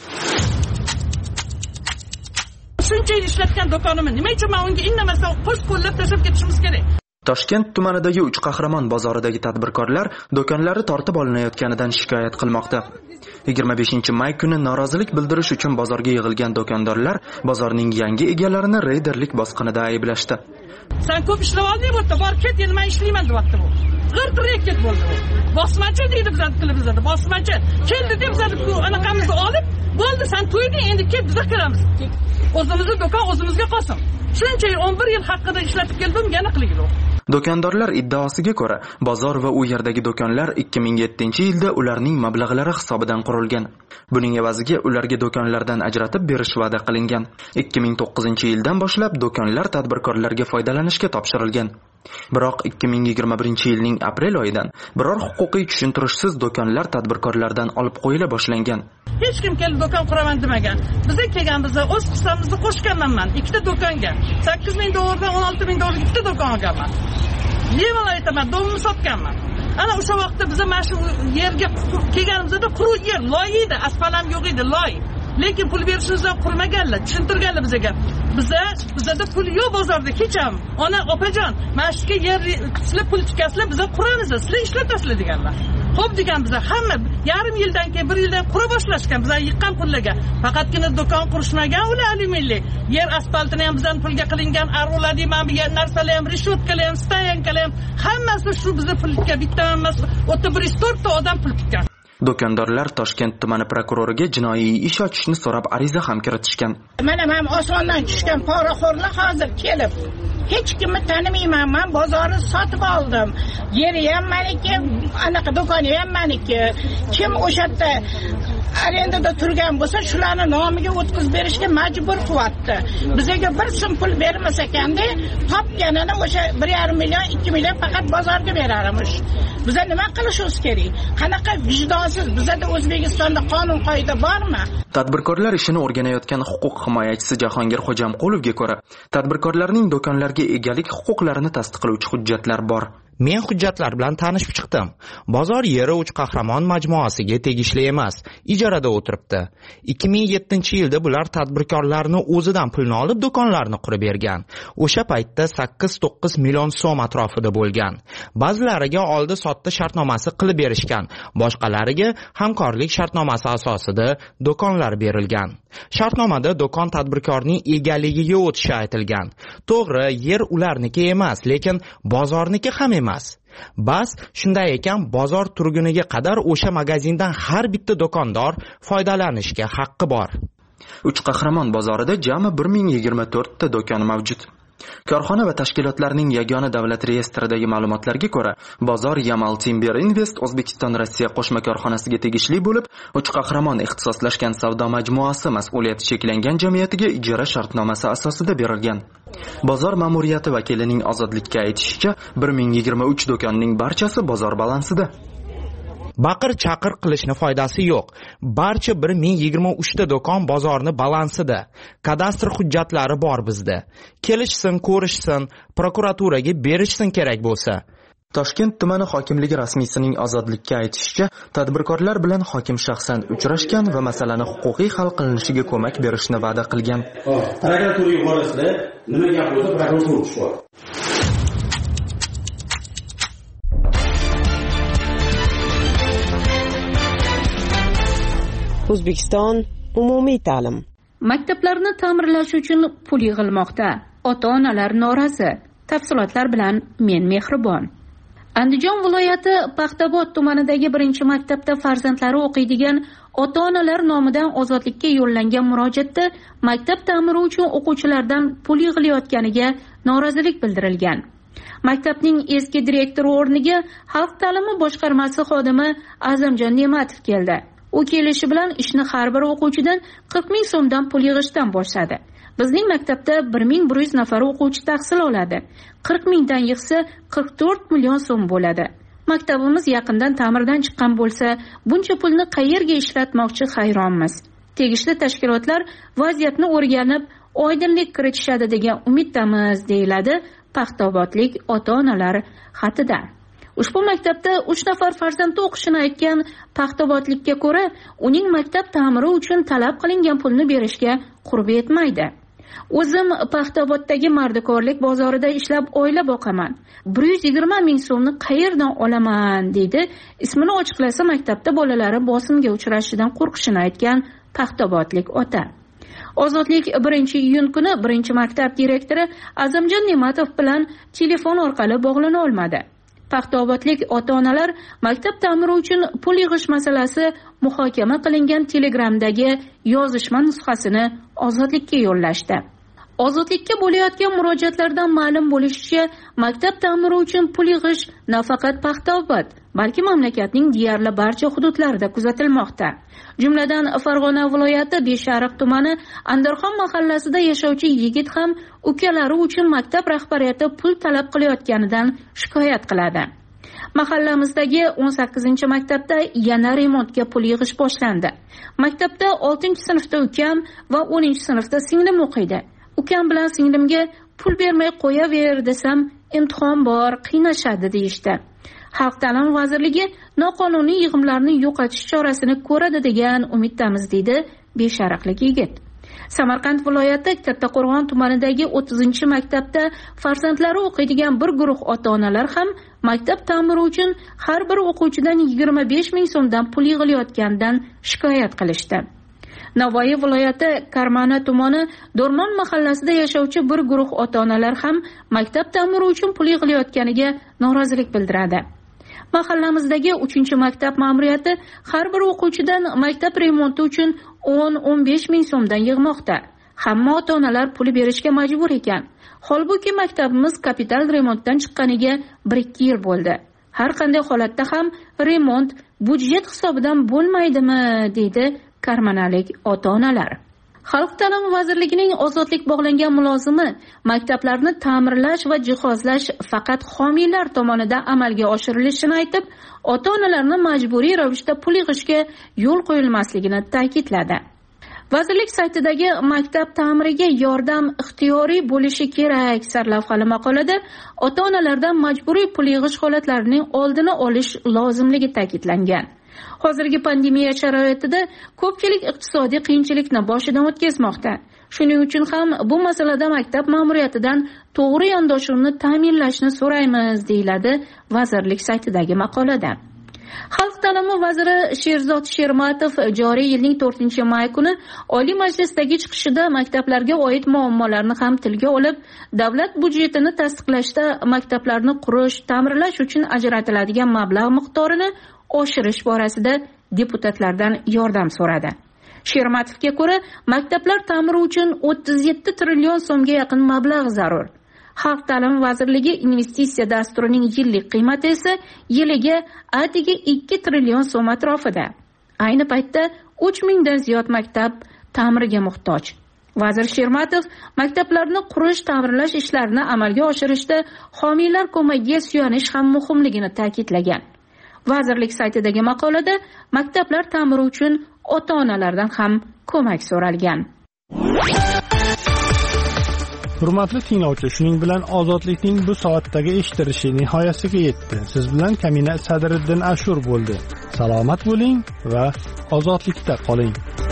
Shuncha yil ishlatgan do'konimni nima uchun men unga indamasdan qo'sh-qo'llab tashlab ketishimiz kerak? Toshkent tumanidagi uch qahramon bozoridagi tadbirkorlar do'konlari tortib olinayotganidan shikoyat qilmoqda. yigirma beshinchi may kuni norozilik bildirish uchun bozorga yig'ilgan do'kondorlar bozorning yangi egalarini reyderlik bosqinida ayblashdi. Sen ko'p ishlab olding bo'pti, bor ket, endi men ishlayman deyapti bu. G'ir-g'ir ket bo'ldi bu. Bosmachi deydi bizlar tilibizda, bosmachi. Keldi deb bizlar bu anaqamizni olib, bo'ldi sen to'yding, endi ket biz kiramiz. O'zimizning do'kon o'zimizga qolsin. Shuncha yil o'n bir yil haqida ishlatib keldim, yana qilaydi. Do'kondorlar iddaosiga ko'ra, bozor va u yerdagi do'konlar ikki ming yettinchi yilda ularning mablag'lari hisobidan qurilgan. Buning evaziga ularga do'konlardan ajratib berish va'da qilingan. ikki ming to'qqizinchi yildan boshlab do'konlar tadbirkorlarga foydalanishga topshirilgan. Biroq ikki ming yigirma birinchi yilning aprel oyidan biror huquqiy tushuntirishsiz do'konlar tadbirkorlardan olib qo'yila boshlangan. Hech kim kelib do'kon quraman demagan. Bizga kelganimizda o'z hissamizni qo'shganman men ikkita do'konga. sakkiz ming dollardan o'n olti ming dollar ikkita do'kon olganman. Nimalar aytaman, domimni sotganman. Ana o'sha vaqtda biz mana shu yerga kelganimizda quruq yer, loy edi, asfalt ham yo'q edi, loy. Lekin pul berishimizdan qurmaganlar, tushuntirganlar bizga. Biza bizda pul yo'q bozorda kecham. Ona opajon, mana shu yer sizlar pul tikasizlar, biz quramiz, sizlar ishlatasizlar deganlar. Xo'p degan bizlar hamma yarim yildan keyin bir yildan qura boshlashgan, bizlar yiqqan pullarga. Faqatgina do'kon qurishmagan, ular alyuminli. Yer asfaltini ham bizdan pulga qilingan, arvolar deyman, bu narsalar ham, rishotkalar ham, stoyankalar ham, hammasi shu bizning pulga bitta emas, o'tda bir yuz to'rtta odam pul tikkan. Do'kondorlar Toshkent tumani prokuroriga jinoiy ish ochishni so'rab ariza ham kiritishgan. Mana men osmondan tushgan poraxo'rlar hozir kelib, hech kimni tanimayman, men bozorni sotib oldim. Yeri ham meniki, anaqa do'koni ham meniki. Kim o'sha yerda arendada turgan bo'lsa, shularni nomiga o'tkazib berishga majbur qilyapti. Bizga bir so'm pul bermas ekanda, topganini o'sha bir yarim million, ikki million faqat bozorga berarmish. Biza nima qilishimiz kerak? Qanaqa vijdonsiz, bizda O'zbekistonda qonun qoida bormi? Tadbirkorlar ishini o'rganayotgan huquq himoyachisi Jahongir Xo'jamqulovga ko'ra, tadbirkorlarning do'konlarga egalik huquqlarini tasdiqlovchi hujjatlar bor. Men hujjatlar bilan tanishib chiqdim. Bozor yeri uch qahramon majmuasiga tegishli emas, ijarada o'tiribdi. ikki ming yettinchi yilda bular tadbirkorlarni o'zidan pulni olib do'konlarni qurib bergan. O'sha paytda sakkiz to'qqiz million so'm atrofida bo'lgan. Ba'zilariga oldi-sotdi shartnomasi qilib berishgan, boshqalariga hamkorlik shartnomasi asosida do'konlar berilgan. Shartnomada do'kon tadbirkorning egaligiga o'tishi aytilgan. To'g'ri, yer ularniki emas, lekin bozorniki ham emas. Bas, shunday ekan, bozor turguniga qadar o'sha magazindan har bitta do'kondor foydalanishga haqqi bor. Uch qahramon bozorida jami bir ming yigirma to'rt ta do'kon mavjud. Korxona va tashkilotlarning yagona davlat reyestridagi ma'lumotlarga ko'ra, bozor Yamal Timber Invest O'zbekiston Rossiya qo'shma korxonasiga tegishli bo'lib, uch qahramon ixtisoslashgan savdo majmuasi mas'uliyati cheklangan jamiyatiga ijara shartnomasi asosida berilgan. Bozor ma'muriyati vakilining Ozodlikka aytishicha, bir ming yigirma uch do'konning barchasi bozor balansida. Baqir chaqir qilishni foydasi yo'q. Barcha bir ming yigirma uch ta do'kon bozorni balansida. Kadastr hujjatlari bor bizda. Kelishsin, ko'rishsin, prokuraturaga berishsin kerak bo'lsa. Toshkent tumani hokimligi rasmiysining Ozodlikka aytishicha, tadbirkorlar bilan hokim shaxsan uchrashgan va masalani huquqiy hal qilinishiga ko'mak berishni va'da qilgan. Prokuratura yuqorisida nima gap bo'lsa, prokuratura tushib O'zbekiston umumiy ta'lim. Maktablarni ta'mirlash uchun pul yig'ilmoqda. Ota-onalar norozi. Tafsilotlar bilan men Mehribon. Andijon viloyati Paxtabod tumanidagi birinchi maktabda farzandlari o'qiydigan ota-onalar nomidan ozodlikka yo'llangan murojaatda maktab ta'miri uchun o'quvchilardan pul yig'ilayotganiga norozilik bildirilgan. Maktabning eski direktori o'rniga Xalq ta'limi boshqarmasi xodimi Azamjon Ne'matov keldi. U kelishi bilan ishni har bir o'quvchidan qirq ming so'mdan pul yig'ishdan boshladi. Bizning maktabda bir ming bir yuz nafar o'quvchi tahsil oladi. qirq mingdan yig'sa qirq to'rt million so'm bo'ladi. Maktabimiz yaqindan ta'mirdan chiqqan bo'lsa, buncha pulni qayerga ishlatmoqchi hayronmiz. Tegishli tashkilotlar vaziyatni o'rganib, oydinlik kiritishadi degan umiddamiz, deyiladi Paxtabodlik ota-onalar xatida. Ushbu maktabda uch nafar farzandi o'qishini aytgan Paxtabodlikka ko'ra, uning maktab ta'miri uchun talab qilingan pulni berishga qurbi yetmaydi. O'zim Paxtaboddagi mardikorlik bozorida ishlab oila boqaman. bir yuz yigirma ming so'mni qayerdan olaman, deydi. Ismini ochiqlasa maktabda bolalari bosimga uchrashidan qo'rqishini aytgan Paxtabodlik ota. Ozodlik birinchi iyun kuni birinchi maktab direktori Azamjon Ne'matov bilan telefon orqali bog'lana olmadi. Paxtabodlik ota-onalar maktab ta'miri uchun pul yig'ish masalasi muhokama qilingan Telegramdagi yozishma nusxasini Ozodlikka yo'llashdi. Ozodlikka bo'layotgan murojaatlardan ma'lum bo'lishicha, maktab ta'miri uchun pul yig'ish nafaqat Paxtabod, balki mamlakatning deyarli barcha hududlarida kuzatilmoqda. Jumladan, Farg'ona viloyati Beshariq tumani Andarxon mahallasida yashovchi yigit ham ukalari uchun maktab rahbariyati pul talab qilayotganidan shikoyat qiladi. Mahallamizdagi o'n sakkizinchi maktabda yana remontga pul yig'ish boshlandi. Maktabda oltinchi sinfda ukam va o'ninchi sinfda singlim o'qiydi. Ukam bilan singlimga pul bermay qo'yaver desam, imtihon bor, qiynashadi deyishdi. Xalq ta'limi vazirligi noqonuniy yig'imlarni yo'qotish chorasini ko'radi degan umiddamiz, deydi Beshariqlik yigit. Samarqand viloyati Kattaqo'rg'on tumanidagi o'ttizinchi maktabda farzandlari o'qiydigan bir guruh ota-onalar ham maktab ta'miri uchun har bir o'quvchidan yigirma besh ming so'mdan pul yig'ilayotganidan shikoyat qilishdi. Navoiy viloyati Karmana tumani Do'rmon mahallasida yashovchi bir guruh ota-onalar ham maktab ta'miri uchun pul yig'ilayotganiga norozilik bildiradi. Mahallamizdagi uchinchi maktab ma'muriyati har bir o'quvchidan maktab remonti uchun o'n o'n besh ming so'mdan yig'moqda. Hamma ota-onalar pul berishga majbur ekan. Holbuki maktabimiz kapital remontdan chiqqaniga bir ikki yil bo'ldi. Har qanday holatda ham remont budjet hisobidan bo'lmaydimi, deydi karmanalik ota-onalar. Xalq ta'limi vazirligining ozodlik bog'langan mulozimi maktablarni ta'mirlash va jihozlash faqat homiylar tomonidan amalga oshirilishini aytib, ota-onalarni majburiy ravishda pul yig'ishga yo'l qo'yilmasligini ta'kidladi. vazirlik saytidagi maktab ta'miriga yordam ixtiyoriy bo'lishi kerak sarlavhali maqolada ota-onalardan majburiy pul yig'ish holatlarining oldini olish lozimligi ta'kidlangan. Hozirgi pandemiya sharoitida ko'pchilik iqtisodiy qiyinchilikni boshidan o'tkazmoqda. Shuning uchun ham bu masalada maktab ma'muriyatidan to'g'ri yondashuvni ta'minlashni so'raymiz, deyiladi vazirlik saytidagi maqolada. Xalq ta'limi vaziri Sherzod Shermatov joriy yilning to'rtinchi may kuni Oliy Majlisdagi chiqishida maktablarga oid muammolarni ham tilga olib, davlat budjetini tasdiqlashda maktablarni qurish, ta'mirlash uchun ajratiladigan mablag' miqdorini oshirish borasida deputatlardan yordam so'radi. Shermatovga ko'ra, maktablar ta'miri uchun o'ttiz yetti trillion so'mga yaqin mablag' zarur. Xalq ta'limi vazirligi investitsiya dasturining yillik qiymati esa yiliga atigi ikki trillion so'm atrofida. Ayni paytda uch mingdan ziyod maktab ta'mirga muhtoj. Vazir Shermatov maktablarni qurish, ta'mirlash ishlarini amalga oshirishda homiylar ko'magiga suyanish ham muhimligini ta'kidlagan. Vazirlik saytidagi maqolada maktablar ta'miri uchun ota-onalardan ham ko'mak so'ralgan. Hurmatli tinglovchi, shuning bilan ozodlikning bu soatdagi eshittirishi nihoyasiga yetdi. Siz bilan Kamina Sadriddin Ashur bo'ldi. Salomat bo'ling va ozodlikda qoling.